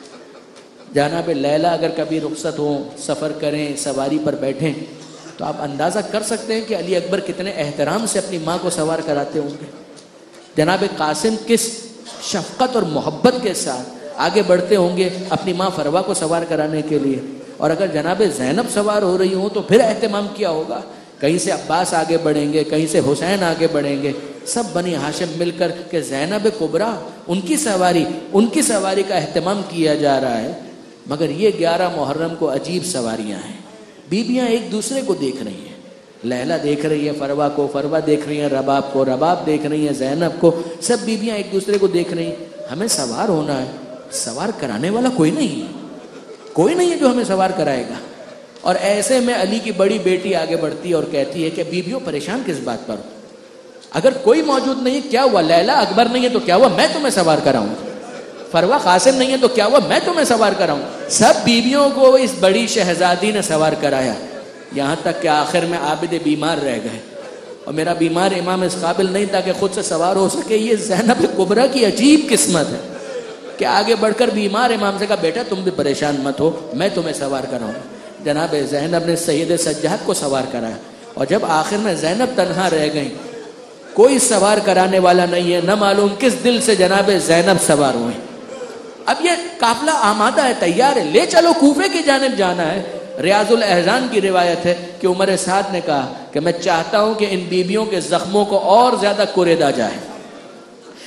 جناب لیلا اگر کبھی رخصت ہوں، سفر کریں، سواری پر بیٹھیں تو آپ اندازہ کر سکتے ہیں کہ علی اکبر کتنے احترام سے اپنی ماں کو سوار کراتے ہوں گے۔ جناب قاسم کس شفقت اور محبت کے ساتھ آگے بڑھتے ہوں گے اپنی ماں فروا کو سوار کرانے کے لیے، اور اگر جناب زینب سوار ہو رہی ہوں تو پھر اہتمام کیا ہوگا۔ کہیں سے عباس آگے بڑھیں گے، کہیں سے حسین آگے بڑھیں گے، سب بنی ہاشم مل کر کہ زینب کبریٰ ان کی سواری ان کی سواری کا اہتمام کیا جا رہا ہے۔ مگر یہ گیارہ محرم کو عجیب سواریاں ہیں، بیبیاں ایک دوسرے کو دیکھ رہی ہیں، لیلا دیکھ رہی ہے فروا کو، فروا دیکھ رہی ہیں رباب کو، رباب دیکھ رہی ہیں زینب کو، سب بیبیاں ایک دوسرے کو دیکھ رہی ہیں۔ ہمیں سوار ہونا ہے، سوار کرانے والا کوئی نہیں ہے، کوئی نہیں ہے جو ہمیں سوار کرائے گا۔ اور ایسے میں علی کی بڑی بیٹی آگے بڑھتی اور کہتی ہے کہ بیبیوں پریشان کس بات پر، اگر کوئی موجود نہیں کیا ہوا، لیلا اکبر نہیں ہے تو کیا ہوا میں تمہیں سوار کراؤں، فروا قاسم نہیں ہے تو کیا ہوا میں تمہیں سوار کراؤں۔ سب بیویوں کو اس بڑی شہزادی نے سوار کرایا، یہاں تک کہ آخر میں عابد بیمار رہ گئے، اور میرا بیمار امام اس قابل نہیں تھا کہ خود سے سوار ہو سکے۔ یہ زینب کبریٰ کی عجیب قسمت ہے کہ آگے بڑھ کر بیمار امام سے کہا بیٹا تم بھی پریشان مت ہو، میں تمہیں سوار کراؤں۔ جناب زینب نے سید سجاد کو سوار کرایا، اور جب آخر میں زینب تنہا رہ گئیں، کوئی سوار کرانے والا نہیں ہے، نہ معلوم کس دل سے جناب زینب سوار ہوئے۔ اب یہ قافلہ آمادہ ہے، تیار ہے، لے چلو کوفے کی جانب جانا ہے۔ ریاض الاحزان کی روایت ہے کہ عمر سعد نے کہا کہ میں چاہتا ہوں کہ ان بیبیوں کے زخموں کو اور زیادہ کریدا جائے،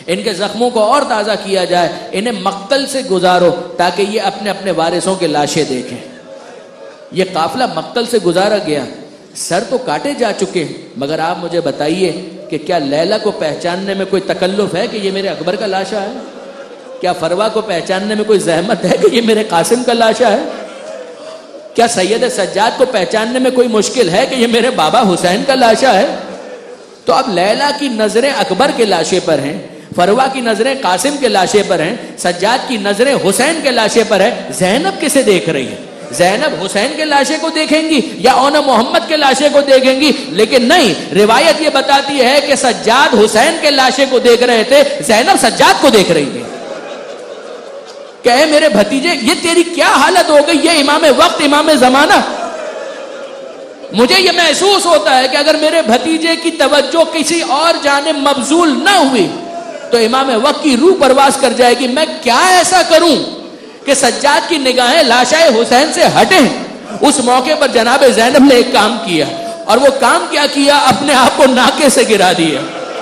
ان کے زخموں کو اور تازہ کیا جائے، انہیں مقتل سے گزارو تاکہ یہ اپنے اپنے وارثوں کے لاشیں دیکھیں۔ یہ قافلہ مقتل سے گزارا گیا، سر تو کاٹے جا چکے، مگر آپ مجھے بتائیے کہ کیا لیلا کو پہچاننے میں کوئی تکلف ہے کہ یہ میرے اکبر کا لاشا ہے؟ کیا فروا کو پہچاننے میں کوئی زحمت ہے کہ یہ میرے قاسم کا لاشا ہے؟ کیا سید سجاد کو پہچاننے میں کوئی مشکل ہے کہ یہ میرے بابا حسین کا لاشا ہے؟ تو اب لیلا کی نظریں اکبر کے لاشے پر ہیں، فروا کی نظریں قاسم کے لاشے پر ہیں، سجاد کی نظریں حسین کے لاشے پر ہیں، زینب کسے دیکھ رہی ہے؟ زینب حسین کے لاشے کو دیکھیں گی یا اونا محمد کے لاشے کو دیکھیں گی؟ لیکن نہیں، روایت یہ بتاتی ہے کہ سجاد حسین کے لاشے کو دیکھ رہے تھے، زینب سجاد کو دیکھ رہی تھی۔ کہ اے میرے بھتیجے، یہ تیری کیا حالت ہو گئی؟ یہ امام وقت، امام زمانہ۔ مجھے یہ محسوس ہوتا ہے کہ اگر میرے بھتیجے کی توجہ کسی اور جانب مبذول نہ ہوئی تو امام وقت کی روح پرواز کر جائے گی۔ میں کیا ایسا کروں کہ سجاد کی نگاہیں لاشائے حسین سے ہٹیں؟ اس موقع پر جناب زینب نے ایک کام کیا، اور وہ کام کیا کیا؟ اپنے آپ کو ناکے سے گرا دیا۔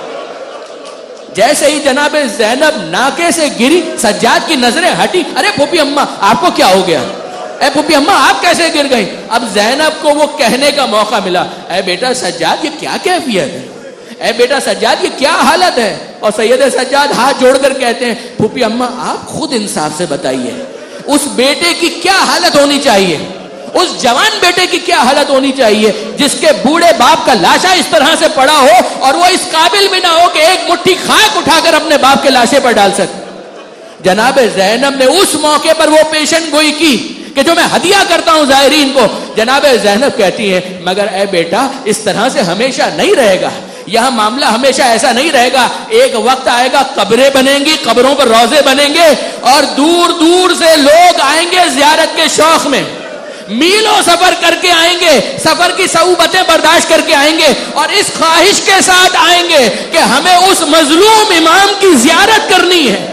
جیسے ہی جناب زینب ناکے سے گری، سجاد کی نظریں ہٹی۔ ارے پھوپھی اماں، آپ کو کیا ہو گیا؟ اے پھوپھی اماں، آپ کیسے گر گئیں؟ اب زینب کو وہ کہنے کا موقع ملا، اے بیٹا سجاد، یہ کیا کیفیت ہے؟ اے بیٹا سجاد، یہ کیا حالت ہے؟ اور سید سجاد ہاتھ جوڑ کر کہتے ہیں، پھوپھی اماں آپ خود انصاف سے بتائیے، اس بیٹے کی کیا حالت ہونی چاہیے، اس جوان بیٹے کی کیا حالت ہونی چاہیے جس کے بوڑھے باپ کا لاشا اس طرح سے پڑا ہو اور وہ اس قابل بھی نہ ہو کہ ایک مٹھی خاک اٹھا کر اپنے باپ کے لاشے پر ڈال سکے۔ جناب زینب نے اس موقع پر وہ پیشن گوئی کی کہ جو میں ہدیہ کرتا ہوں زائرین کو۔ جناب زینب کہتی ہیں، مگر اے بیٹا اس طرح سے ہمیشہ نہیں رہے گا، یہاں معاملہ ہمیشہ ایسا نہیں رہے گا، ایک وقت آئے گا قبریں بنیں گی، قبروں پر روزے بنیں گے، اور دور دور سے لوگ آئیں گے زیارت کے شوق میں، میلوں سفر کر کے آئیں گے، سفر کی صعوبتیں برداشت کر کے آئیں گے، اور اس خواہش کے ساتھ آئیں گے کہ ہمیں اس مظلوم امام کی زیارت کرنی ہے۔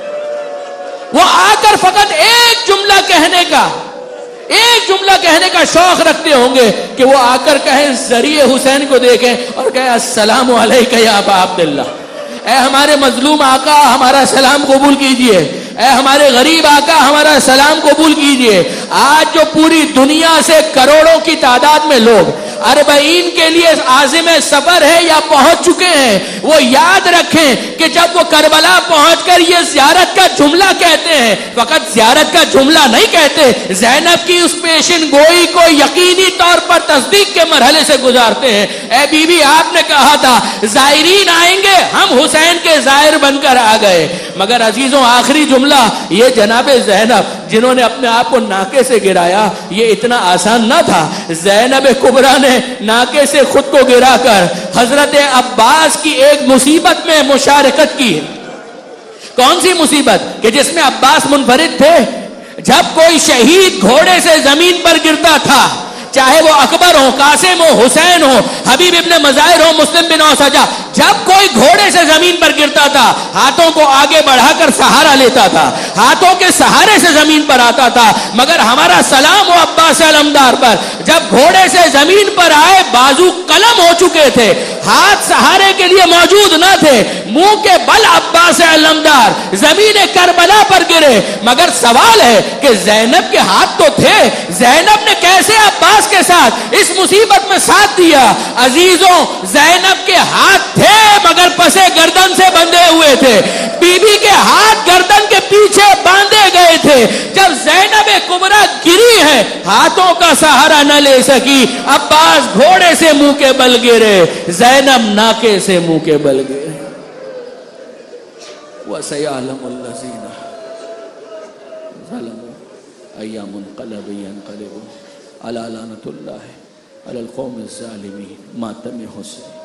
وہ آ کر فقط ایک جملہ کہنے کا ایک جملہ کہنے کا شوق رکھتے ہوں گے کہ وہ آ کر کہیں، ذریعے حسین کو دیکھیں اور کہیں، السلام علیکہ یا ابا عبداللہ، اے ہمارے مظلوم آقا ہمارا سلام قبول کیجئے، اے ہمارے غریب آقا ہمارا سلام قبول کیجئے۔ آج جو پوری دنیا سے کروڑوں کی تعداد میں لوگ اربعین کے لیے عازم سفر ہے یا پہنچ چکے ہیں، وہ یاد رکھیں کہ جب وہ کربلا پہنچ کر یہ زیارت کا جملہ کہتے ہیں، فقط زیارت کا جملہ نہیں کہتے، زینب کی اس پیشن گوئی کو یقینی طور پر تصدیق کے مرحلے سے گزارتے ہیں۔ اے بی بی، آپ نے کہا تھا زائرین آئیں گے، ہم حسین کے زائر بن کر آ گئے، مگر عزیزوں آخری جملہ یہ جناب زینب جنہوں نے اپنے آپ کو ناکے سے گرایا، یہ اتنا آسان نہ تھا۔ زینب کبریٰ نے ناکے سے خود کو گرا کر حضرت عباس کی ایک مصیبت میں مشارکت کی۔ کون سی مصیبت؟ کہ جس میں عباس منفرد تھے۔ جب کوئی شہید گھوڑے سے زمین پر گرتا تھا، چاہے وہ اکبر ہو، قاسم ہو، حسین ہو، حبیب ابن مظاہر ہو، مسلم بن اوسجہ، جب کوئی گھوڑے سے زمین پر گرتا تھا، ہاتھوں کو آگے بڑھا کر سہارا لیتا تھا، ہاتھوں کے سہارے سے زمین پر آتا تھا، مگر ہمارا سلام ہو عباس علمدار پر، جب گھوڑے سے زمین پر آئے بازو قلم ہو چکے تھے، ہاتھ سہارے کے لیے موجود نہ تھے، منہ کے بل عباس علمدار زمین کربلا پر گرے، مگر سوال ہے کہ زینب کے ہاتھ تو تھے، زینب نے کیسے عباس کے ساتھ اس مصیبت میں ساتھ دیا؟ عزیزوں زینب کے ہاتھ تھے مگر پسے گردن سے بندھے ہوئے تھے، بی بی کے ہاتھ گردن کے پیچھے باندھے گئے تھے۔ جب زینب کبریٰ گری ہے، ہاتھوں کا سہارا نہ لے سکی، عباس گھوڑے سے منہ کے بل گرے، زینب ناکے سے منہ کے بل گرے۔ وَسَيَعْلَمُ الَّذِينَ ظَلَمُوا أَيَّ مُنْقَلَبٍ يَنْقَلِبُونَ أَلَا لَعْنَةُ اللَّهِ عَلَى الْقَوْمِ الظَّالِمِينَ۔ ماتم حسین۔